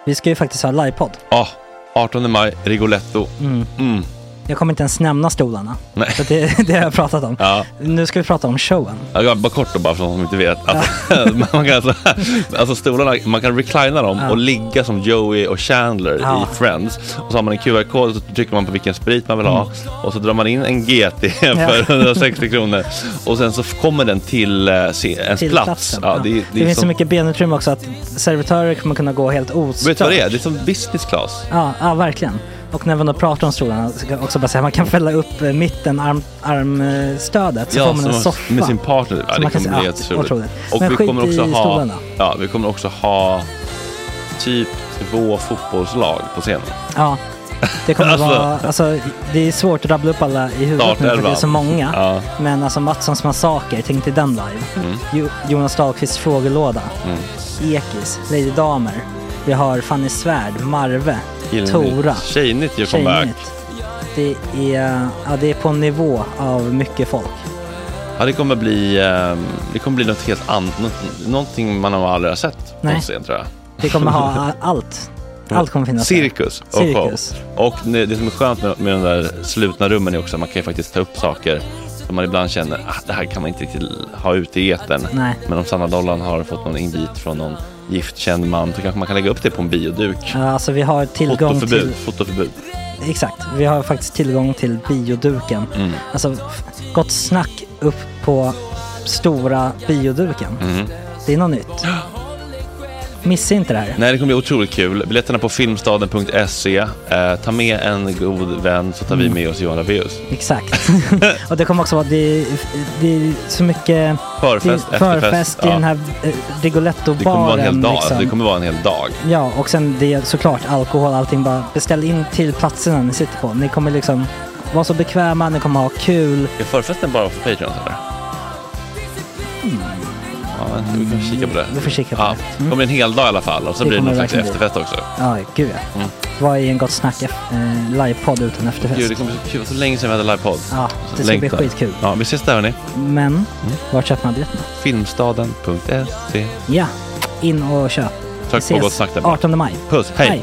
Vi ska ju faktiskt ha livepodd. Ja, 18 maj, Rigoletto. Jag kommer inte ens nämna stolarna. Nej. För det har jag pratat om. Ja. Nu ska vi prata om showen. Ja, bara kort då, bara för de som inte vet. Man kan alltså stolarna, man kan reclina dem och ligga som Joey och Chandler i Friends. Och så har man en QR-kod och så trycker man på vilken sprit man vill ha. Och så drar man in en GT för 160 kronor. Och sen så kommer den till ens plats. Ja, det finns så mycket benutrymme också att servitörer kommer kunna gå helt ostört. Vet du vad det är? Det är som business class. Ja, verkligen. Och när man då pratar om stolarna så kan jag också bara säga att man kan fälla upp mitten armstödet så får man en soffa med sin partner. Ja, det kommer bli helt otroligt. Och men vi kommer också stolarna. vi kommer också ha typ 2 fotbollslag på scenen. Ja. Det kommer vara, alltså det är svårt att rabbla upp alla i huvudet nu för det är så många. Ja. Men alltså Mattssons massaker, tänk till den live. Jonas Dahlqvists frågelåda. Ekis, Lady Damer. Vi har Fanny Svärd, Marve, Tora. Tjejnytt gör comeback. Det är på en nivå av mycket folk. Ja, det kommer bli något helt annat. Någonting man har aldrig sett på scen, tror jag. Det kommer ha allt. Allt kommer finnas. Cirkus. Och det som är skönt med de där slutna rummen är också att man kan ju faktiskt ta upp saker som man ibland känner det här kan man inte riktigt ha ute i etern. Nej. Men om Sanna Dollan har fått någon invit från någon giftkänd man så kanske man kan lägga upp det på en bioduk. Ja, alltså vi har tillgång till fotoförbud. Exakt, vi har faktiskt tillgång till bioduken. Alltså gott snack upp på stora bioduken. Det är något nytt. Missa inte det här. Nej, det kommer bli otroligt kul. Biljetterna på filmstaden.se. Ta med en god vän så tar vi med oss Johan Rabaeus. Exakt. Och det kommer också vara det är så mycket förfest i den här Rigoletto-baren. Det kommer vara en hel dag. Liksom. Det kommer vara en hel dag. Ja, och sen det är såklart alkohol, allting. Bara beställ in till platserna ni sitter på. Ni kommer liksom vara så bekväma, ni kommer ha kul. Är förfesten bara för Patreon eller? Ja, vi kan kika på det. Vi får kika på det. Det kommer en hel dag i alla fall. Och så blir det någon slags efterfest också. Ja, gud ja. Vad är en gott snack livepodd utan efterfest? Gud, det kommer bli så länge sedan vi hade livepodd. Ja, det ska bli skitkul. Ja, vi ses där hörni. Men, var köper man biljetterna? Filmstaden.se. Ja, in och köp. Tack på gott snack där. 18 maj. Puss, hej.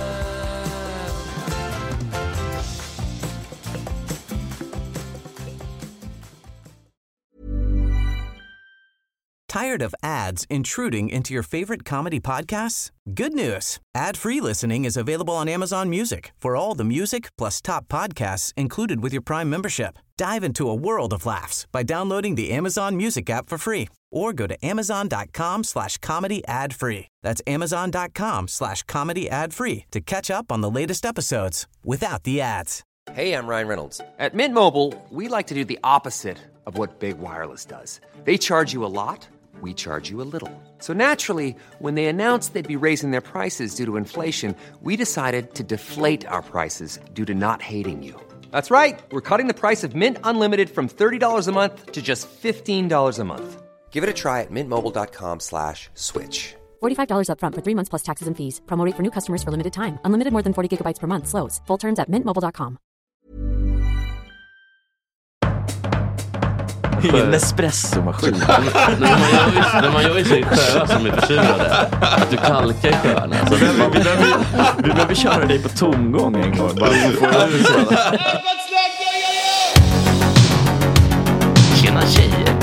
Tired of ads intruding into your favorite comedy podcasts? Good news. Ad-free listening is available on Amazon Music for all the music plus top podcasts included with your Prime membership. Dive into a world of laughs by downloading the Amazon Music app for free or go to amazon.com/comedy ad-free. That's amazon.com/comedy ad-free to catch up on the latest episodes without the ads. Hey, I'm Ryan Reynolds. At Mint Mobile, we like to do the opposite of what Big Wireless does. They charge you a lot. We charge you a little. So naturally, when they announced they'd be raising their prices due to inflation, we decided to deflate our prices due to not hating you. That's right. We're cutting the price of Mint Unlimited from $30 a month to just $15 a month. Give it a try at mintmobile.com/switch. $45 up front for 3 months plus taxes and fees. Promo rate for new customers for limited time. Unlimited more than 40 gigabytes per month. Slows full terms at mintmobile.com. Ingen espressomaskin. När man gör ju sig sjöar som är försurade. Att du kalkar i sjöarna. Alltså, vi behöver köra dig på tomgång en gång. Bara för att få ut sådana. Tjena tjejer.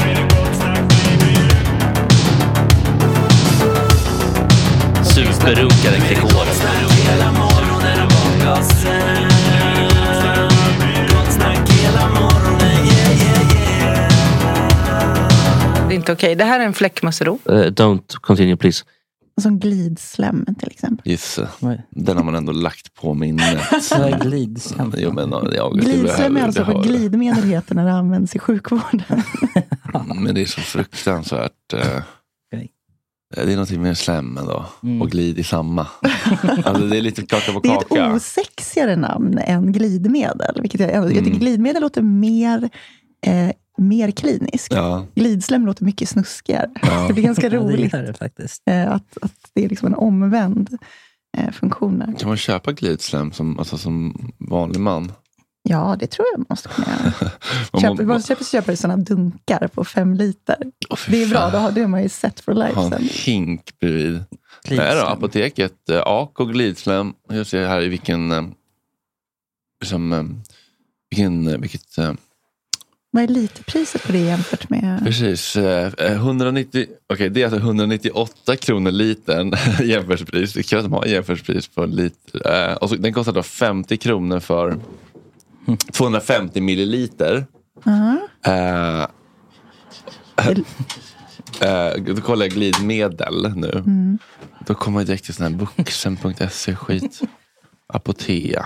Superrunkare Gregor. Det är inte okej. Det här är en fläckmussero. Don't continue please. Som glidslem till exempel. Just den har man ändå lagt på minnet. Glidslem. Glidslem är alltså vad glidmedel heter när det används i sjukvården. Men det är så fruktansvärt. Det är någonting med slem då. Och glid i samma. Alltså det är lite kaka på kaka. Det är ett osexigare namn än glidmedel. Vilket jag tycker glidmedel låter mer klinisk. Ja. Glidslem låter mycket snuskigare. Ja. Det är ganska roligt. Det faktiskt. Att det är liksom en omvänd funktion där. Kan man köpa glidslem som vanlig man? Ja, det tror jag måste kunna göra. Man köper sådana dunkar på 5 liter. Det är bra, då har man ju sett for life. Ha en hink bredvid. Nej då, apoteket. AK och glidslem. Jag ser här i vilket... Vad är literpriset på det jämfört med? Precis, 190, det är alltså 198 kronor litern jämförspris. Det krävs att man har jämförspris på en liter. Och så, den kostar då 50 kronor för 250 milliliter. Då kollar jag glidmedel nu. Då kommer jag direkt till sån här vuxen.se skit. Apotea.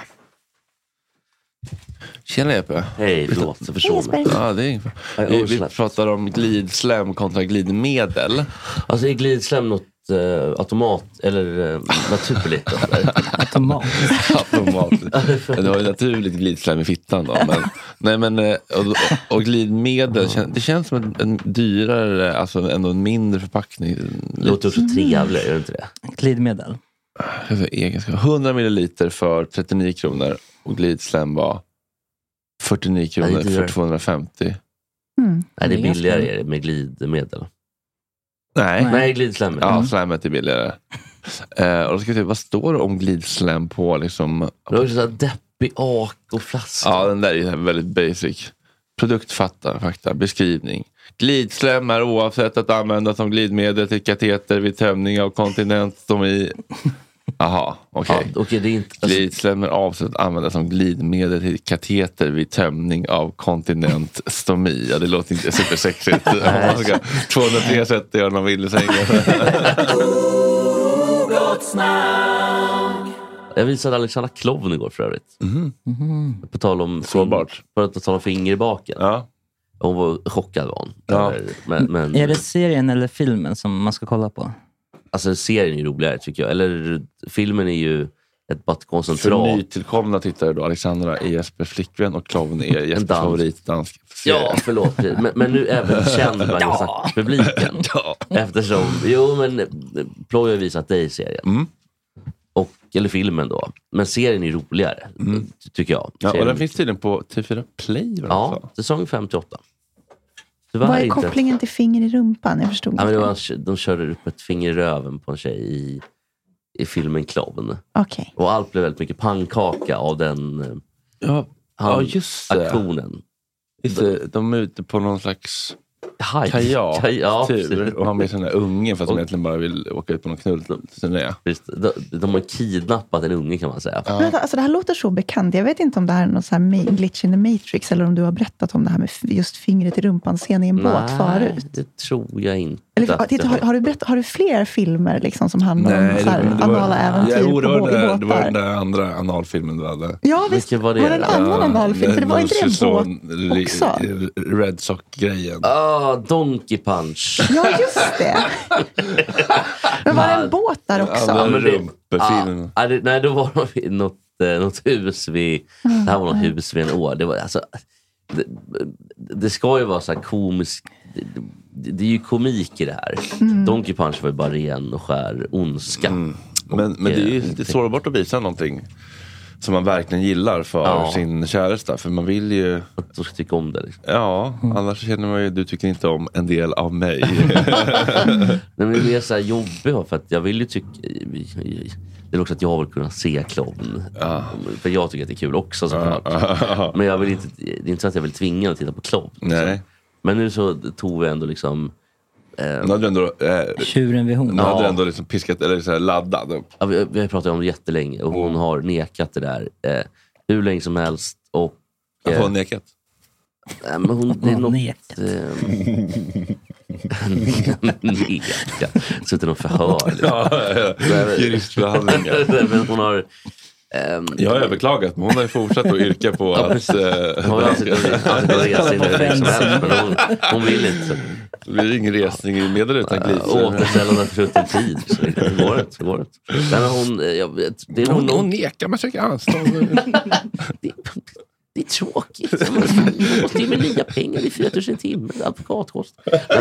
Tjena Jeppe. Hej, förlåt. Jag förstår mig. Ja, det är vi pratar om glidslem kontra glidmedel. Alltså är glidslem något automat eller naturligt? Automat. Det har ju naturligt glidslem i fittan då. Och glidmedel, det känns som en dyrare, alltså ändå en mindre förpackning. Det låter också trevligt, är det inte det? Glidmedel. 100 milliliter för 39 kronor och glidslem var 49 kronor för 250. Nej, det är billigare med glidmedel. Nej, glidslem. Ja, slammet är billigare. Och då ska vi se, vad står det om glidslem på liksom... Det är så här deppig ak och flaska. Ja, den där är väldigt basic. Produktfakta, beskrivning. Glidslem är oavsett att användas som glidmedel till kateter vid tömning av kontinentstomi. Aha, okej. Det är inte... Glidslem är avsett att användas som glidmedel till kateter vid tömning av kontinentstomi. Ja, det låter inte supersexigt. 203 sätt gör någon vill i sängen. Jag visade Alexandra Klovn igår för övrigt. På tal om sårbart. För att tala om finger i baken. Ja. Hon var chockad var hon. Ja. Men... Är det serien eller filmen som man ska kolla på? Alltså serien är ju roligare tycker jag. Eller filmen är ju ett koncentrat. För nytillkomna tittare då, Alexandra är Jespers flickvän och Klovn är Jespers favoritdansk. Ja, förlåt. Men nu även känd bland publiken. Eftersom, Ploy har visat dig i serien. Eller filmen då. Men serien är roligare, tycker jag. Ja, och den finns tydligen på TV4 Play. Ja, säsong 58. Vad är kopplingen till finger i rumpan? Jag förstod inte. De körde upp ett finger i röven på en tjej i filmen Klovn. Okay. Och allt blev väldigt mycket pannkaka av den just aktionen. De är ute på någon slags kajak-tur och har med sina unge för att de egentligen bara vill åka ut på någon knullturné. De har kidnappat en unge kan man säga. Men, alltså, det här låter så bekant. Jag vet inte om det här är någon så här glitch in the Matrix eller om du har berättat om det här med just fingret i rumpan scen i en båt förut. Det tror jag inte. Eller, har du fler filmer liksom, som handlar om så här, anala äventyr på båtar? Det var den där andra analfilmen du hade. Ja, visst. Var det en annan analfilm? För det var inte det båt också? Red Sock-grejen. Donkey Punch. Ja, just det. Men var det en båt där också? Nej, då var det något hus vid... Det här var något hus vid en år. Det var alltså... Det ska ju vara så här komiskt. Det är ju komik i det här. Donkey Punch var ju bara ren och skär ondska. Men det är ju lite sårbart att visa någonting som man verkligen gillar för sin käresta. För man vill ju... Att du ska tycka om det. Liksom. Ja, annars känner man ju du tycker inte om en del av mig. Men det är så här jobbigt för att jag vill ju tycka... Det är också att jag vill kunna se Klovn. För jag tycker att det är kul också såklart. Men jag vill inte... Det är inte så att jag vill tvinga att titta på Klovn. Nej. Men nu så tog vi ändå liksom... Tjuren vid hon. Nu hade ändå liksom piskat eller så här laddad. Ja, vi har pratat om det jättelänge och hon har nekat det där hur länge som helst och har hon nekat? Nej, men hon det är något neka. Så det är något förhör. Juristförhandlingar. Men hon har jag har överklagat, men hon har ju fortsatt att yrka på att hon vill inte. Det blir ingen resning i medel utan glidslem. Återställande för utan tid. Så det går inte. Hon nekar, man söker anstånd. Det är tråkigt. Man måste ju med nya pengar i 4 000 timmar advokatkost.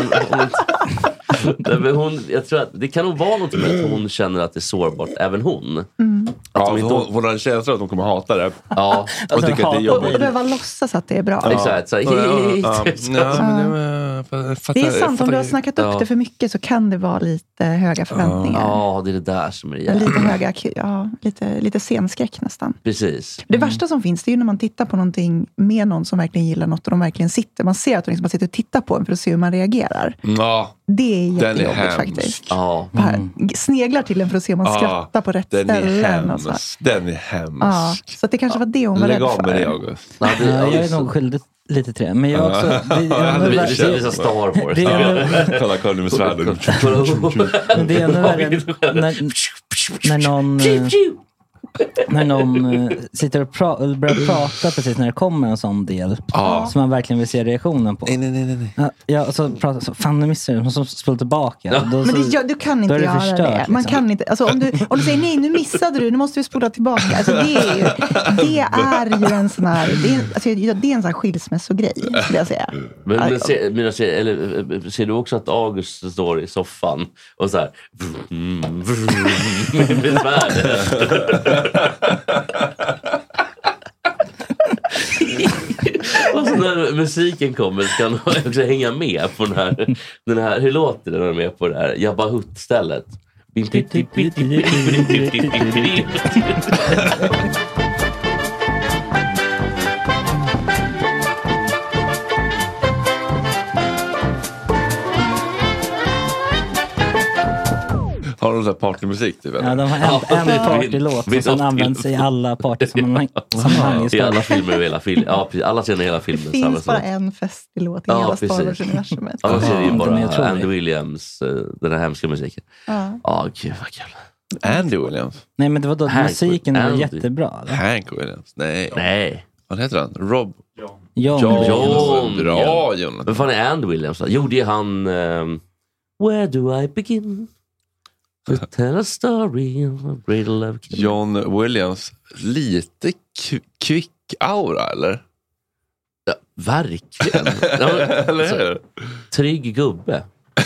Jag tror att det kan nog vara något med att hon känner att det är sårbart, även hon. Hon har en känsla att hon kommer hata det. Ja. Och tycker att det är jobbigt. Och behöva låtsas att det är bra. Exakt. Det är sant, om du har snackat upp det för mycket så kan det vara lite höga förväntningar. Ja, det är det där som är det. Lite höga, lite scenskräck nästan. Precis. Det värsta som finns, det är ju när man tittar på någonting med någon som verkligen gillar något och de verkligen sitter. Man ser att de liksom sitter och tittar på en för att se hur man reagerar. Ja, det är jättejobbigt faktiskt. Ja. Sneglar till en för att se om man skrattar på rätt ställen. Och så. Den är hemsk. Ja, så att det kanske var det hon var rädd för. Lägg av med det, August. Jag är nog skyldig lite till det. Men jag också... Det är Star Wars. Kolla Colin med svärden. Det är ännu värre när någon sitter och börjar prata precis när det kommer en sån del som man verkligen vill se reaktionen på. Nej. Ja, och så pratar så, fan nu missar du, så spelar tillbaka. Ja. Men du kan inte göra förstört, det. Man kan inte, alltså, om du säger nej, nu missade du, nu måste vi spola tillbaka. Alltså, det är ju en sån här, det är en sån här skilsmässogrej, skulle jag säga. Men ser du också att August står i soffan och så här med svärd. Och så när musiken kommer ska han också hänga med på den här hur låter det när de är på det här Jabba Hutt-stället? Har de så här partymusik typ? Ja, de har en partylåt som används i alla partysammanhang. I alla filmer och hela filmen. Ja, alla scener i hela filmen. Det finns bara en festlåt i hela Star Wars-universumet. Alla ser ju bara Andy Williams, den här hemska musiken. Ja, gud vad kul. Andy Williams? Nej, men det var då musiken var jättebra. Eller? Hank Williams? Nej. Vad heter han? Rob? John. Bra, John. Vad fan är Andy Williams? Jo, det är han... Where do I begin? To tell a story of a great love. John Williams. Lite kvick aura, eller? Ja, verkligen. Eller hur? Trygg gubbe.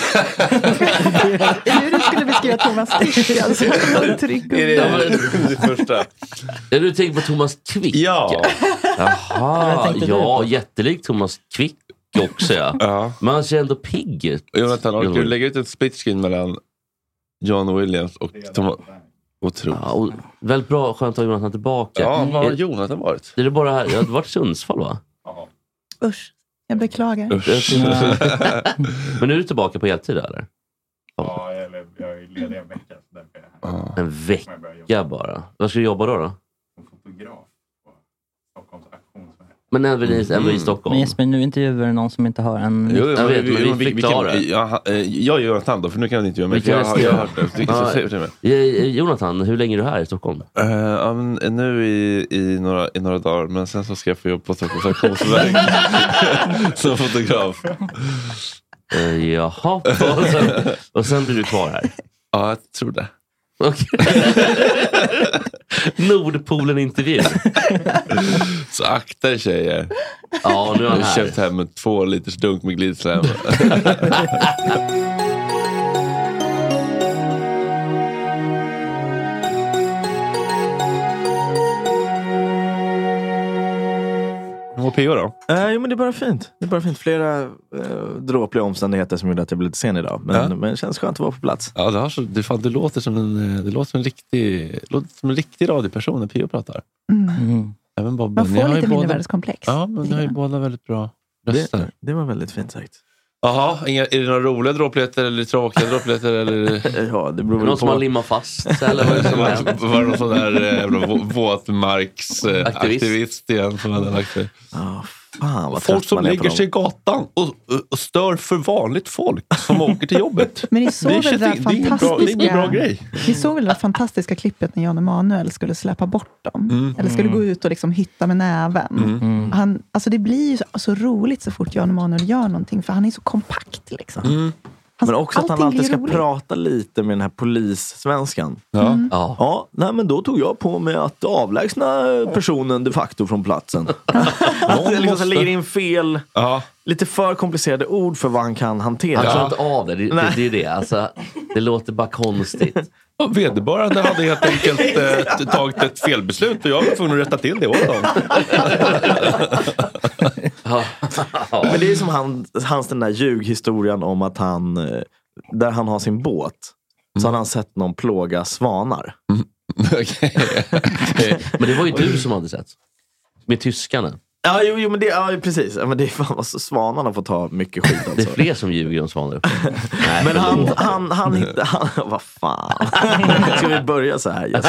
Hur du skulle beskriva Thomas Quick, alltså. Trygg gubbe. Det första. Är du tänker på Thomas Quick? Ja. Jaha, ja, jättelikt Thomas Quick också, ja. Men han ser ändå pigg ut. Jonathan, orkar du lägga ut ett split screen mellan John Williams och Thomas? Otroligt. Ja, och väldigt bra, skönt att ha Jonathan tillbaka. Ja, var har Jonathan varit? Det är bara här, jag har varit i Sundsvall, va? Usch, jag beklagar. Men nu är du tillbaka på heltid, eller? Ja, jag är ledig en vecka. Så en vecka bara? Vad ska du jobba då? Som fotograf på Stockholms auktionsmässa. Men även i Stockholm. Men Jesper, nu intervjuar du någon som inte har en... Jo, jag gör Jonathan då, för nu kan jag inte göra mig. Jag har hört det. Jonathan, hur länge är du här i Stockholm? Nu i några dagar, men sen så ska jag få jobba på Stockholms auktionsverk som fotograf. Jaha, och sen blir du kvar här? Ja, jag tror det. Okay. Nordpolen-intervju. Så akta er, tjejer. Ja, nu har jag köpt hem en 2 liters dunk med glidslem. Vad PO då? Jo, men det är bara fint. Det är bara fint. Flera dråpliga omständigheter som gjorde att jag blev lite sen idag. Men det känns skönt att vara på plats. Ja, det låter som en riktig radioperson när PO pratar. Även Bob. Man får lite mindervärdeskomplex. Ja, men ni har ju båda väldigt bra röster. Det var väldigt fint sagt. Jaha, är det några roliga dråpligheter eller tråkiga dråpligheter? Eller? Ja, det beror väl någon som man limmar fast? Eller vad det som var det någon sån där våtmarksaktivist igen som hade lagt sig? Folk som lägger sig i gatan och stör för vanligt folk som åker till jobbet. Men ni såg väl det ingen bra grej. Ni såg väl det fantastiska klippet när Jan Emanuel skulle släppa bort dem? Eller skulle gå ut och liksom hitta med näven. Alltså det blir ju så roligt så fort Jan Emanuel gör någonting, för han är så kompakt liksom. Men också att han alltid ska prata lite med den här polissvenskan. Ja, nej, men då tog jag på mig att avlägsna personen de facto från platsen. Det liksom lägger in fel, lite för komplicerade ord för vad han kan hantera. Han klarar inte av det, det är det. Alltså, det låter bara konstigt. Vederbörande hade helt enkelt tagit ett felbeslut och jag var tvungen att rätta till det åt dem. Men det är som hans den där ljughistorien om att han, där han har sin båt, så har han sett någon plåga svanar. Okay. Men det var ju du som hade sett. Med tyskarna. Ja, jo, men det, ja, precis. Ja, men det är fan, alltså, svanarna får ta mycket skit alltså. Det är fler som ljuger om svanar. Nej, men han inte, vad fan. Ska vi börja så här?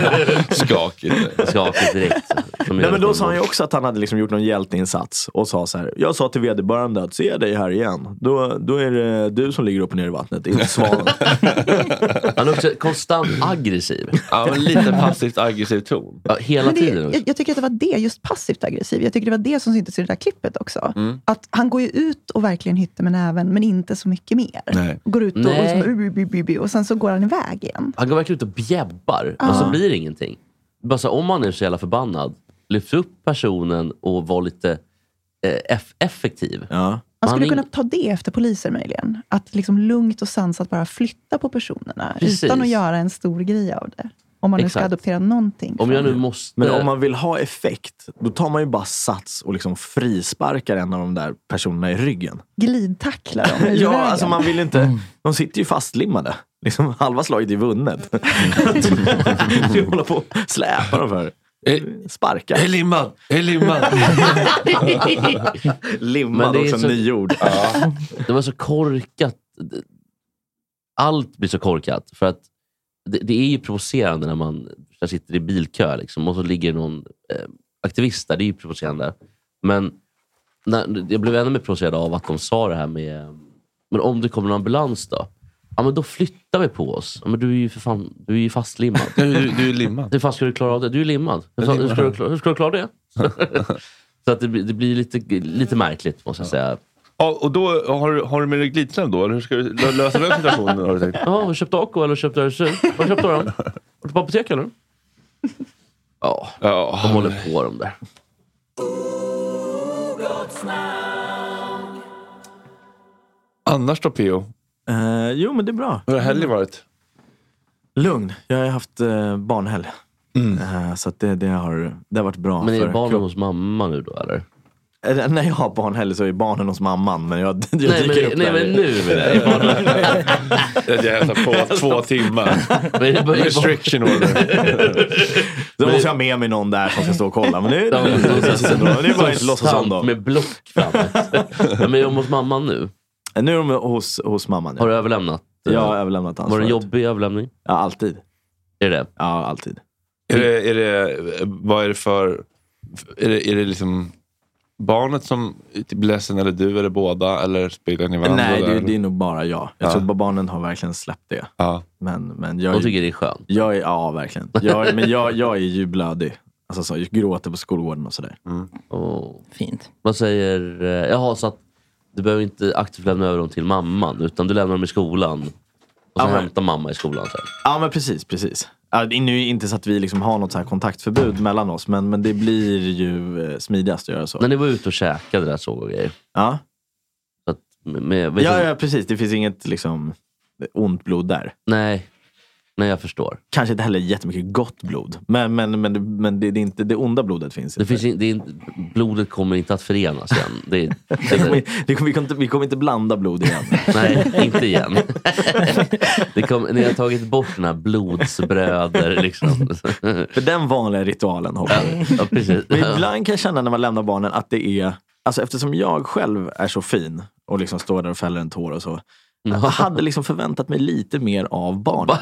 Skakigt direkt. Nej, men då sa han ju också att han hade liksom gjort någon hjälteinsats och sa så här: jag sa till vederbörande att se dig här igen. Då är det du som ligger upp och ner i vattnet, inte svanen. Han är också konstant aggressiv. Ja, men lite passivt aggressiv ton. Ja, hela tiden. Jag tycker att det var det, just passivt aggressiv. Jag tycker det var det som syntes i det där klippet också. Att han går ju ut och verkligen hittar med näven, men inte så mycket mer. Nej. Går ut och sen så går han iväg igen. Han går verkligen ut och bjäbbar. Och så blir det ingenting. Bara så, om man är så jävla förbannad, lyft upp personen och var lite effektiv. Ja. Man skulle kunna ta det efter poliser möjligen. Att liksom lugnt och sansat bara flytta på personerna. Precis. Utan att göra en stor grej av det. Om man nu ska adoptera någonting. Om jag nu måste... Men om man vill ha effekt, då tar man ju bara sats och liksom frisparkar en av de där personerna i ryggen. Glidtacklar dem. Ja, alltså man vill inte... De sitter ju fastlimmade. Liksom halva slaget är vunnet. Du håller på att släpa dem för sparka. Är limmad. Limmad är också nyord. Ja. Det var så korkat. Allt blir så korkat. För att det är ju provocerande när man sitter i bilkö liksom, och så ligger någon aktivist där. Det är ju provocerande. Men jag blev ännu mer provocerad av att de sa det här med, men om det kommer en ambulans då? Ja, men då flyttar vi på oss. Ja, men du är ju för fan, du är ju fastlimmad. Du är limmad. Hur fan ska du klara av det? Du är limmad. Hur ska du klara det? Så att det blir lite märkligt, måste jag säga. Ja, och då har du med dig glidträn då? Eller hur ska du lösa den situationen? Har du tänkt? Ja, har du köpt Ako eller köpt RSU? Vad köpte du dem? Var du på apotek eller? Ja, de håller på dem där. Annars då, Pio? Jo, men det är bra. Hur har helgen varit? Lugn. Jag har haft barnhelg. Så att det har varit bra. Men är barnen hos mamma nu då, eller? När jag har barnhelg så är barnen hos mamman. Men jag dyker upp där. Men nu är jag hälsar på 2 timmar. Restriction order. Då måste jag ha med mig någon där som ska stå och kolla. Men det är bara inte låtsas om dem. Med block framåt. Men är de hos mamman nu? Nu är de hos mamman. Ja. Har du överlämnat? Jag har överlämnat ansvaret. Var det en jobbig överlämning? Ja, alltid. Är det? Ja, alltid. Vad är det för... Är det liksom barnet som blir ledsen, eller du, eller båda, eller spelar ni varandra? Nej, det är nog bara jag. Jag tror att barnen har verkligen släppt det. Ja. Men jag... De tycker det är skönt. Ja, verkligen. Men jag är ju blödig. Alltså så, jag gråter på skolgården och sådär. Fint. Vad säger... Jaha, så att du behöver inte aktivt lämna över dem till mamman, utan du lämnar dem i skolan. Och så hämtar mamma i skolan sen. Ja, men precis. Ja, det är nu inte så att vi liksom har något så här kontaktförbud mellan oss, men det blir ju smidigast att göra så. När ni var ute och käkade där så och grejer. Ja. Så att ja, precis. Det finns inget liksom ont blod där. Nej, jag förstår. Kanske inte heller jättemycket gott blod. Men det är inte, det onda blodet finns inte. Blodet kommer inte att förenas igen. Vi kommer inte blanda blod igen. Nej, inte igen. Ni har tagit bort den här blodsbröder liksom. För den vanliga ritualen hoppar. Ja, precis. Men ibland kan jag känna när man lämnar barnen att det är... Alltså eftersom jag själv är så fin och liksom står där och fäller en tår och så. Jag hade liksom förväntat mig lite mer av barnen.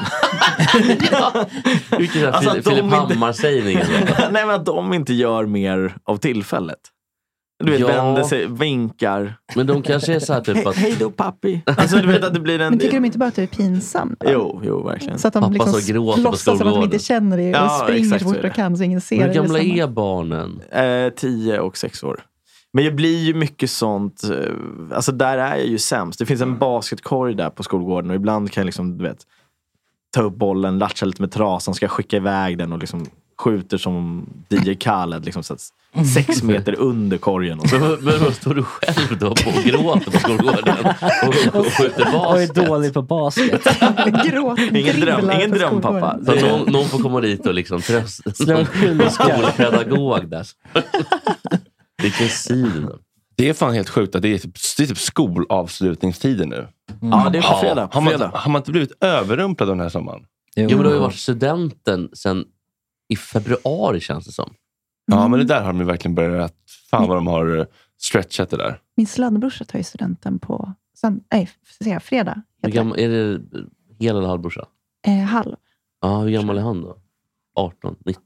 Vilken alltså Filip Hammar-sägning. Nej, men att de inte gör mer av tillfället. Du vet, vänder sig, vinkar. Men de kanske är så här typ att... Hej då, pappi. Alltså du vet att det blir en... Men tycker de inte bara att det är pinsamt? Jo, verkligen. Så att de liksom låtsas som att de inte känner det och springer så fort de kan så ingen ser det. Hur gamla är barnen? 10 och 6 år. Men jag blir ju mycket sånt. Alltså där är jag ju sämst. Det finns en basketkorg där på skolgården. Och ibland kan jag liksom, du vet, ta upp bollen, latcha lite med trasan, ska skicka iväg den och liksom skjuter som DJ Khaled liksom, så 6 meter under korgen. Och så. Men då står du själv då på och gråter på skolgården och skjuter basket. Och är dålig på basket. Ingen dröm pappa. Så någon får komma dit och liksom trösta. Skolpedagog där. Vilken sida. Det är fan helt sjukt att det är typ skolavslutningstider nu. Ja, det är på fredag. Har man inte blivit överrumplad den här sommaren? Jo, men det har ju varit studenten sen i februari, känns det som. Ja, men det där har de ju verkligen börjat. Fan vad de har stretchat det där. Min sladdbrorsa tar ju studenten på fredag. Är det hel eller halvbrorsa? Halv. Ja, hur gammal är han då? 18, 19?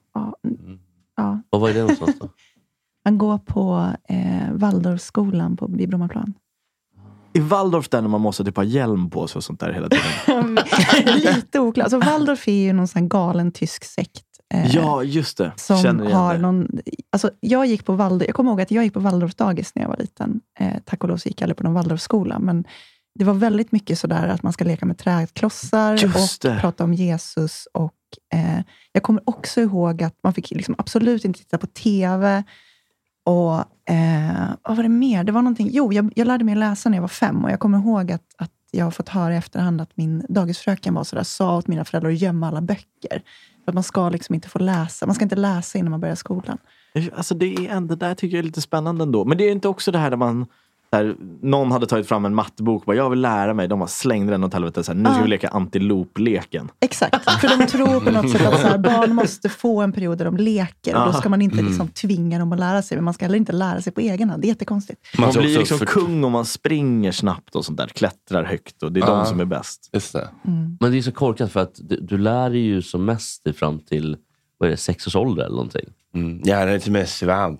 Ja. Och vad är det någonstans då? Han går på Waldorfskolan vid Brommaplan. I Waldorf där när man måste typ ha hjälm på sig och sånt där hela tiden. Lite oklart. Alltså Waldorf är ju någon sån galen tysk sekt. Ja, just det. Som har någon... Alltså jag kommer ihåg att jag gick på Waldorf-dagis när jag var liten. Tack och lov så gick jag aldrig på någon Waldorfskola. Men det var väldigt mycket sådär att man ska leka med trädklossar och prata om Jesus. Och jag kommer också ihåg att man fick liksom absolut inte titta på tv. Och vad var det mer? Det var någonting... Jo, jag lärde mig läsa när jag var 5. Och jag kommer ihåg att jag har fått höra i efterhand att min dagisfröken var sådär, sa åt mina föräldrar att gömma alla böcker. För att man ska liksom inte få läsa. Man ska inte läsa innan man börjar skolan. Alltså det där tycker jag är lite spännande ändå. Men det är inte också det här där man... Där någon hade tagit fram en mattebok och bara, jag vill lära mig. De bara slängde den åt helvete. Så här, nu ska vi leka antiloop-leken. Exakt, för de tror på något sätt att så här, barn måste få en period där de leker. Och då ska man inte liksom tvinga dem att lära sig. Men man ska heller inte lära sig på egen hand. Det är jättekonstigt. Man blir liksom kung om man springer snabbt och sånt där. Klättrar högt och det är de som är bäst. Just det. Men det är så korkat för att du lär dig ju som mest fram till 6 års ålder eller någonting. Ja, det är lite mer svamp.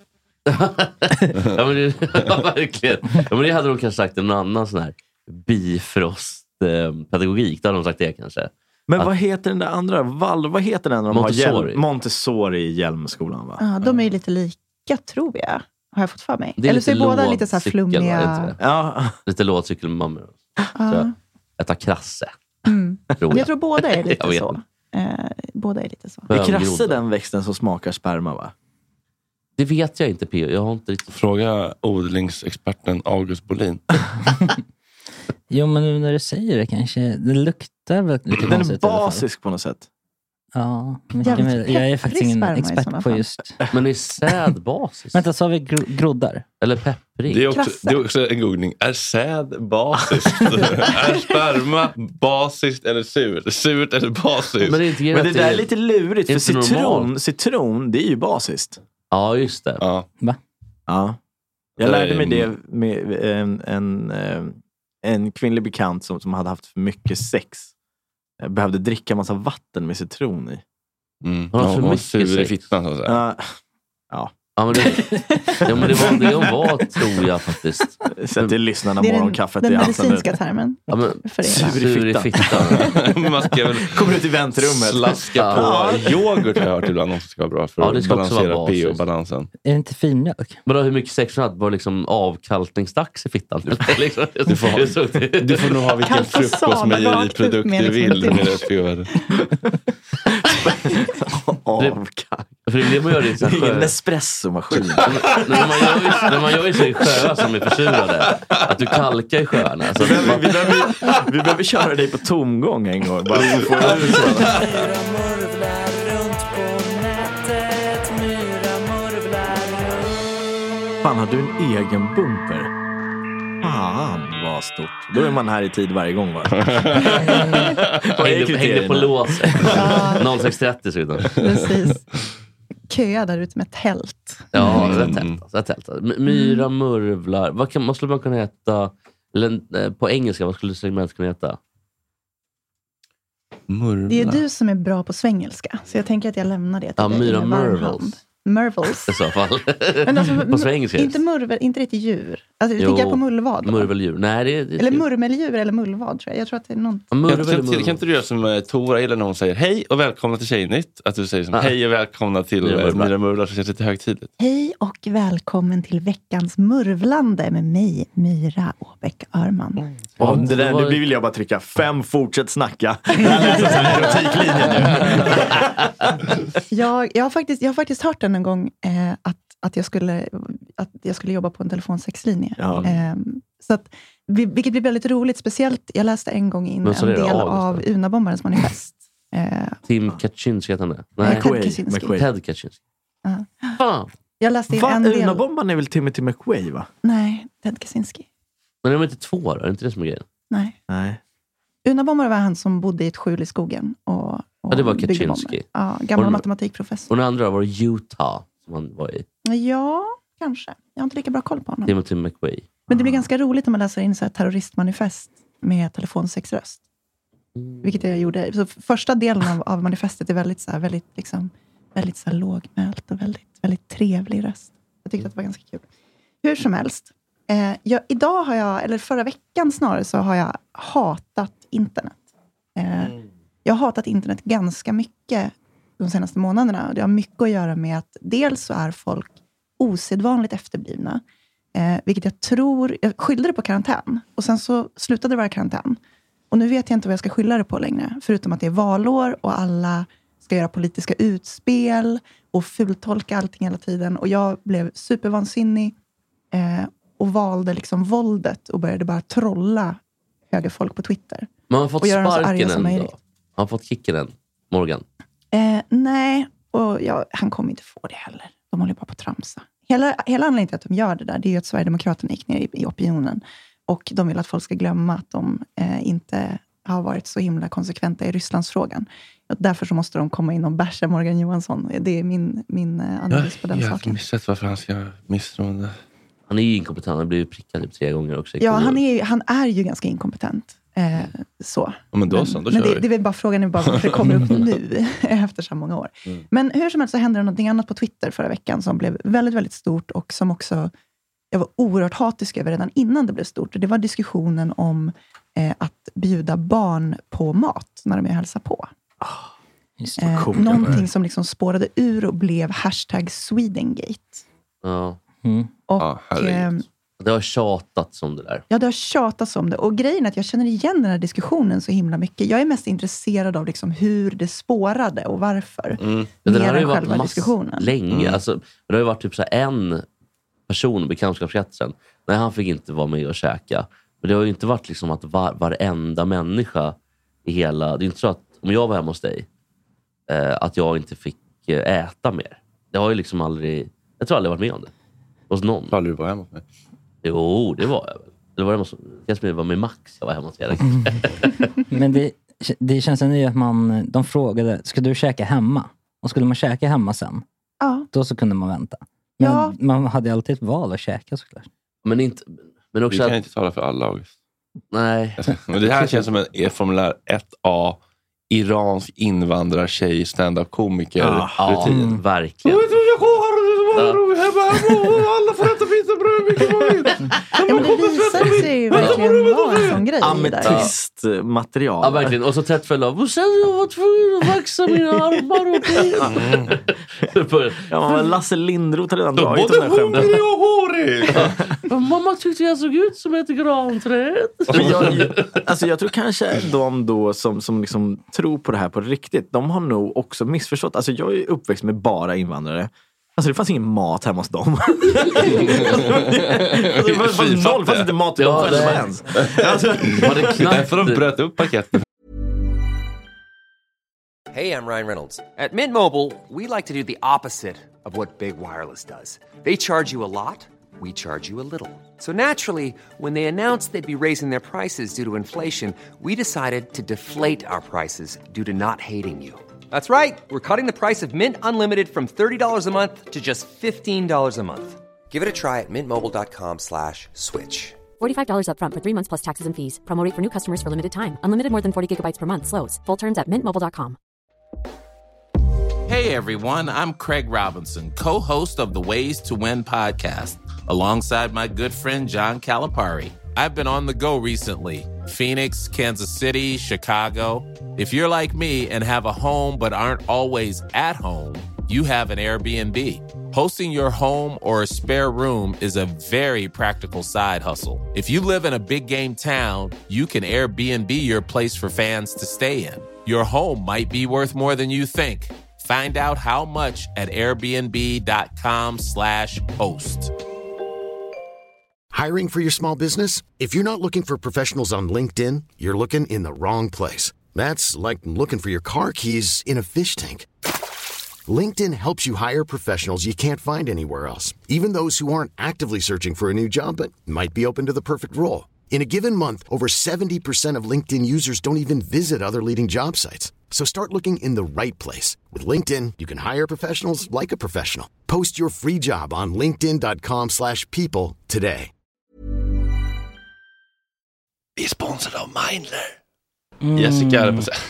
Ja, men verkligen. Ja, men det hade de kanske sagt en annan sån här bifrost-pedagogik. Då hade de sagt det kanske. Men vad heter den där andra? Vad heter den när de Montessori. har Montessori i Hjälmskolan, va? Ja, de är ju lite lika, tror jag. Har jag fått för mig. Eller så är båda lite så här flummiga. Ja. Lite låtcykel med mammor. Så jag tar krasse. Jag tror båda är lite så. Båda är lite så. Är krasse den växten som smakar sperma, va? Det vet jag inte, P. Jag har inte riktigt... Fråga odlingsexperten August Bolin. Jo, men nu när du säger det kanske... Det luktar väl lite konstigt. Den är basisk på något sätt. Ja, jag är faktiskt ingen expert på just... Men är säd basiskt? Vänta, så har vi groddar. Eller pepprig. Det är också en googling. Är säd basiskt? Är sperma basiskt eller surt? Surt eller basiskt? Men det där är lite lurigt. För citron, det är ju basiskt. Ja, just det. Ja. Va? Ja. Jag lärde mig det med en kvinnlig bekant som hade haft för mycket sex. Behövde dricka massa vatten med citron i. För mycket sur i fittan, så att säga. Ja. Ja, men det var tror jag faktiskt. Så till lyssnarna morgonkaffet den medicinska termen. Ja, men sur i fittan. Man ska väl kommer ut i väntrummet. Slaska på yoghurt har jag hört ibland också ska vara bra för att balansera pH-balansen. Är det inte finmjölk? Men då, hur mycket sex hade var liksom avkalkningsdags i fittan? liksom, du får nog ha vilken frukostmejeriprodukt du vill med rätt pH. För det blir man gör det så här en espressomaskin. när man gör ju så i sjöar som är försurade, att du kalkar i sjöarna. Alltså, vi behöver köra dig på tomgång en gång. Bara för att få det ut så. Fan, har du en egen bumper? Fan, vad stort. Då är man här i tid varje gång, va? Hängde på lås. 06:30 så utan. Precis. Köa där ute med tält. Ja, det är tält. Myra, murvlar. Vad skulle man kunna heta? Eller, på engelska, vad skulle segmentet kunna heta? Murvlar. Det är du som är bra på svengelska. Så jag tänker att jag lämnar det till dig. Myra Murvels. Murvels. I så fall. Men alltså, på svengelska. Inte murvel, inte riktigt djur. Alltså, du tänker på mullvad. Murveldjur. Nej, det eller murmeldjur eller mullvad, tror jag. Jag tror att det är något. Kan inte du göra som Tora eller när hon säger hej och välkomna till Tjejnytt? Att du säger som hej och välkomna till Myra Murvlar, så känns det lite högtidligt. Hej och välkommen till veckans murvlande med mig, Myra Åbäck Örman. Det där, nu vill jag bara trycka 5, fortsätt snacka. Jag läser så här erotiklinjen nu. Jag har faktiskt hört en gång att jag skulle jobba på en telefonsexlinje. Ja. Så att, vilket blir väldigt roligt. Speciellt, jag läste en gång in en del av Unabombarens manifest. Tim Kaczynski heter han det? Nej, Ted Kaczynski. Ted Kaczynski. Fan! Jag läste in en del. Unabomban är väl Timothy McVeigh, va? Nej, Ted Kaczynski. Men är de inte 2 då? Är det inte det som är grejen? Nej. Unabomber var han som bodde i ett skjul i skogen. Och det var Kaczynski. Ja, gammal matematikprofessor. Och den andra var Utah som han var i. Ja, kanske. Jag har inte lika bra koll på honom. Timothy McVeigh. Men det blir ganska roligt om man läser in så här terroristmanifest med telefonsexröst. Vilket jag gjorde. Så första delen av manifestet är väldigt så här lågmält och väldigt, väldigt trevlig röst. Jag tyckte att det var ganska kul. Hur som helst. Idag har jag, eller förra veckan snarare, så har jag hatat internet. Jag har hatat internet ganska mycket de senaste månaderna. Och det har mycket att göra med att dels så är folk osedvanligt efterblivna. Vilket jag skyllde det på karantän. Och sen så slutade det vara karantän. Och nu vet jag inte vad jag ska skylla det på längre. Förutom att det är valår och alla ska göra politiska utspel och fultolka allting hela tiden. Och jag blev supervansinnig och valde liksom våldet och började bara trolla högerfolk på Twitter. Men han har fått sparken än då? Han har fått kicken än, Morgan? Nej, och han kommer inte få det heller. De håller bara på att tramsa. Hela anledningen till att de gör det där, det är ju att Sverigedemokraterna gick ner i opinionen. Och de vill att folk ska glömma att de inte har varit så himla konsekventa i Rysslandsfrågan. Och därför så måste de komma in och basha Morgan Johansson. Det är min analys på den saken. Jag har missat varför han ska misstroende. Han är ju inkompetent, han har blivit prickad 3 gånger också. Ja, han är ju ganska inkompetent. Så. Ja, men då så, då men kör det är väl bara frågan är bara varför det kommer upp nu efter så många år. Men hur som helst så hände det någonting annat på Twitter förra veckan som blev väldigt, väldigt stort och som också jag var oerhört hatisk över redan innan det blev stort. Och det var diskussionen om att bjuda barn på mat när de är hälsa på. Någonting som liksom spårade ur och blev #Swedengate. Ja. Och det har tjatats om det där. Ja, det har tjatats om det. Och grejen är att jag känner igen den här diskussionen så himla mycket. Jag är mest intresserad av liksom hur det spårade och varför. Det här har ju varit diskussionen länge. Alltså, det har ju varit typ så här en person i bekantskapskretsen. Nej, han fick inte vara med och käka. Men det har ju inte varit liksom att varenda människa i hela... Det är inte så att om jag var hemma hos dig att jag inte fick äta mer. Det har ju liksom aldrig... Jag tror aldrig varit med om det. Hos någon. Har du var hemma hos mig? Jo, det var jag väl. Det var hemma hos... Jag var med Max. Jag var hemma hos er. Men det känns ändå att de frågade, ska du käka hemma? Och skulle man käka hemma sen? Ja. Då så kunde man vänta. Men man hade alltid ett val att käka såklart. Men också du kan inte tala för alla, August. Nej. Men det här känns som en formulär 1A iransk invandrartjej stand-up-komiker rutin. Verkligen. Alla får äta pizzabröd mycket man vill. Ja, men det visar sig ju verkligen vara en sån grej. Ametistmaterial. Ja, verkligen. Och så tätt följd av. Och sen jag var tvungen att vaxa mina armar och ben. Ja, men Lasse Lindroth hade redan dragit den här skämten. Och hårig. Mamma tyckte jag såg ut som ett granträd. Jag tror kanske de då som liksom tror på det här på riktigt, de har nog också missförstått. Alltså jag är uppväxt med bara invandrare. Alltså det fanns ingen mat hemma hos dem. Det fanns inte mat till dem själva ens. Därför de bröt upp paketet. Hey, I'm Ryan Reynolds. At Mint Mobile, we like to do the opposite of what Big Wireless does. They charge you a lot, we charge you a little. So naturally, when they announced they'd be raising their prices due to inflation, we decided to deflate our prices due to not hating you. That's right. We're cutting the price of Mint Unlimited from $30 a month to just $15 a month. Give it a try at mintmobile.com/switch. $45 up front for 3 months plus taxes and fees. Promo rate for new customers for limited time. Unlimited more than 40 gigabytes per month. Slows full terms at mintmobile.com. Hey everyone, I'm Craig Robinson, co-host of the Ways to Win podcast, alongside my good friend John Calipari. I've been on the go recently. Phoenix, Kansas City, Chicago. If you're like me and have a home but aren't always at home, you have an Airbnb. Hosting your home or a spare room is a very practical side hustle. If you live in a big game town, you can Airbnb your place for fans to stay in. Your home might be worth more than you think. Find out how much at airbnb.com/host. Hiring for your small business? If you're not looking for professionals on LinkedIn, you're looking in the wrong place. That's like looking for your car keys in a fish tank. LinkedIn helps you hire professionals you can't find anywhere else, even those who aren't actively searching for a new job but might be open to the perfect role. In a given month, over 70% of LinkedIn users don't even visit other leading job sites. So start looking in the right place. With LinkedIn, you can hire professionals like a professional. Post your free job on linkedin.com/people today. Vi är sponsrade av Mindler. Jessica är på sig.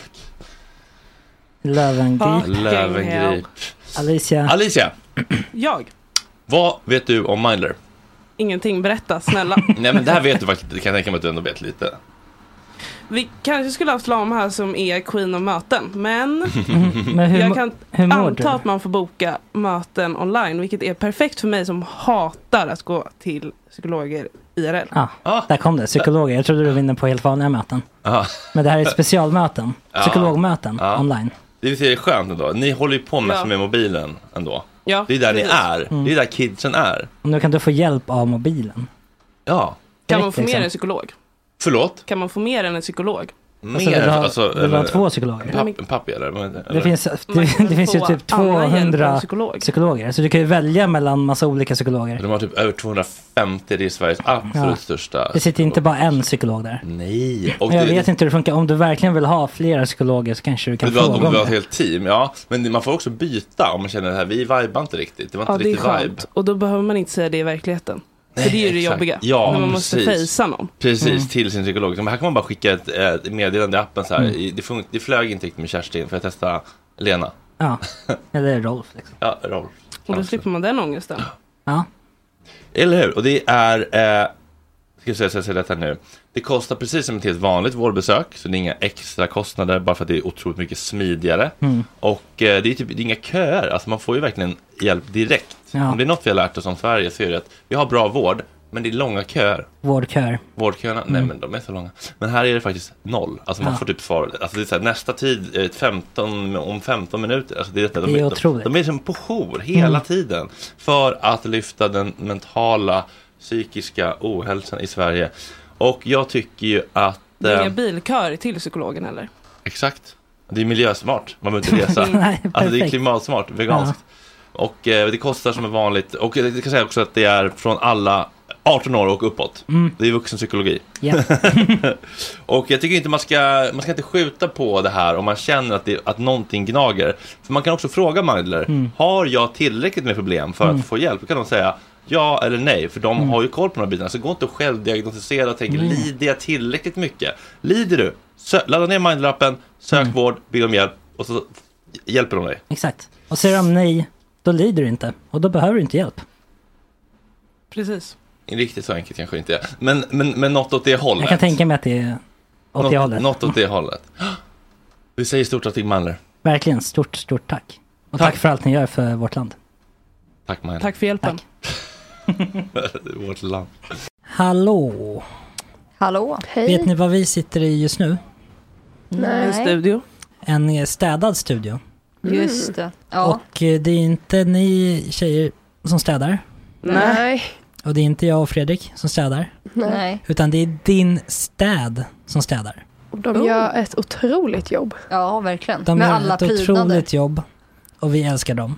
Löwengrip. Alicia. Jag. Vad vet du om Mindler? Ingenting, berätta, snälla. Nej, men det här vet du faktiskt. Det kan jag tänka mig att du ändå vet lite. Vi kanske skulle haft Lam här som är queen av möten. Men, men jag kan anta att man får boka möten online. Vilket är perfekt för mig som hatar att gå till psykologer IRL. Där kom det, psykologer. Jag trodde du vinner på helt vanliga möten. Men det här är specialmöten. Psykologmöten online. Det är skönt ändå. Ni håller ju på med mobilen ändå. Ja, det är där ni är. Det är där kidsen är. Och nu kan du få hjälp av mobilen. Ja. Kan man få mer än en psykolog? Förlåt? Kan man få mer än en psykolog? Vill du ha 2 psykologer? En pappi eller? Det finns ju typ 200 psykologer. Så du kan ju välja mellan massa olika psykologer. De har typ över 250. Det är Sveriges absolut största. Det sitter inte bara en psykolog där. Nej. Och jag vet inte hur det funkar. Om du verkligen vill ha flera psykologer så kanske du kan fråga om det. Du vill ha ett helt team, ja. Men man får också byta om man känner det här. Vi vibar inte riktigt. Det var inte riktigt vibe. Och då behöver man inte säga det i verkligheten. Nej, för det är ju det jobbiga. Ja, när man måste fejsa någon. Precis, till sin psykolog. Så här kan man bara skicka ett meddelande i appen så här. Det flög inte riktigt med Kerstin för att testa Lena. Ja, eller Rolf liksom. Ja, Rolf. Och då slipper man den ångesten. Ja. Eller hur? Och det är ska jag säga detta nu. Det kostar precis som ett helt vanligt vårdbesök. Så det är inga extra kostnader bara för att det är otroligt mycket smidigare. Och det är inga köer. Alltså man får ju verkligen hjälp direkt. Om det är något vi har lärt oss om Sverige så är det att vi har bra vård, men det är långa köer. Vårdköerna, nej men de är så långa. Men här är det faktiskt 0. Alltså man får typ svar. Alltså det är så här, nästa tid, 15 minuter. Alltså det är otroligt. De är som på jour hela tiden. För att lyfta den mentala, psykiska ohälsan i Sverige. Och jag tycker ju att... Det är inga bilköer till psykologen eller? Exakt. Det är miljösmart. Man behöver inte resa. Alltså det är klimatsmart, veganskt. Och det kostar som är vanligt. Och det kan säga också att det är från alla 18 år och uppåt. Det är vuxenpsykologi. Och jag tycker inte man ska inte skjuta på det här om man känner att någonting gnager. För man kan också fråga Mindler, har jag tillräckligt med problem för att få hjälp? Då kan de säga ja eller nej, för de har ju koll på de här bitarna. Så gå inte och självdiagnostisera och tänk, lider jag tillräckligt mycket? Lider du? Ladda ner Mindler-appen, sök vård, be om hjälp och så hjälper de dig. Exakt. Och säger de nej, då lider du inte. Och då behöver du inte hjälp. Precis. Riktigt så enkelt kanske inte är. Men något åt det hållet. Jag kan tänka mig att det är åt det hållet. Något åt det hållet. Vi säger stort tack till Mindler. Verkligen, stort tack. Och tack för allt ni gör för vårt land. Tack Mindler. Tack för hjälpen. Vårt land. Hallå, hej. Vet ni vad vi sitter i just nu? Nej. En studio. En städad studio. Just det. Ja. Och det är inte ni tjejer som städar. Nej. Och det är inte jag och Fredrik som städar. Nej. Utan det är din städ som städar. Och de gör ett otroligt jobb. Ja, verkligen. De gör ett otroligt jobb. Och vi älskar dem.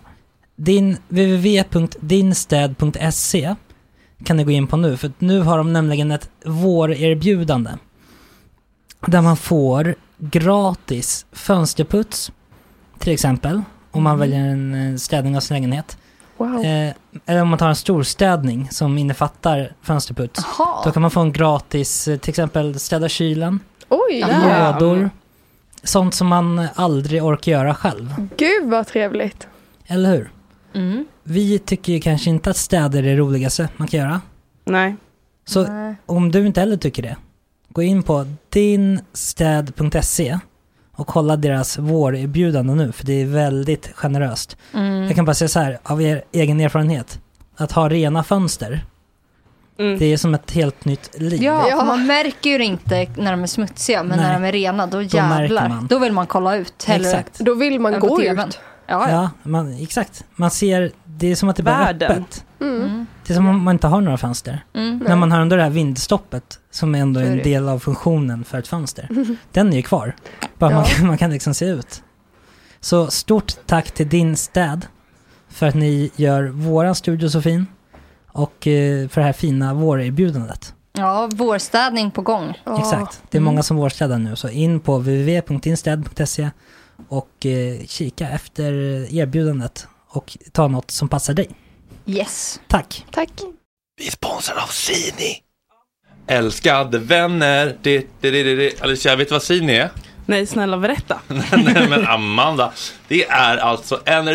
www.dinstäd.se kan ni gå in på nu. För nu har de nämligen ett vårerbjudande. Där man får gratis fönsterputs. Till exempel. Om man väljer en städning av sin lägenhet. Wow. Eller om man tar en storstädning som innefattar fönsterputs. Aha. Då kan man få en gratis, till exempel städa kylen. Oj, lådor. Sånt som man aldrig orkar göra själv. Gud vad trevligt. Eller hur? Vi tycker ju kanske inte att städer är det roligaste man kan göra. Nej. Så om du inte heller tycker det, gå in på dinstäd.se och kolla deras vårerbjudande nu, för det är väldigt generöst. Jag kan bara säga så här, av er egen erfarenhet, att ha rena fönster, det är som ett helt nytt liv. Ja, man märker ju inte när de är smutsiga, men när de är rena, då jävlar. Då vill man kolla ut. Exakt. Då vill man gå ut. Ja, exakt. Man ser, det är som att det bara är öppet. Det är som om man inte har några fönster. När man har ändå det här vindstoppet som ändå är en del av funktionen för ett fönster. Den är ju kvar. Bara man kan liksom se ut. Så stort tack till Din Städ för att ni gör våran studio så fin och för det här fina vårerbjudandet. Ja, vårstädning på gång. Exakt, det är många som vårstädar nu, så in på www.dinstäd.se och kika efter erbjudandet och ta något som passar dig. Yes. Tack. Vi är sponsrade av Sini. Älskade vänner. Alicia, vet du vad Sini är? Nej, snälla berätta. Nej, men Amanda, det är alltså en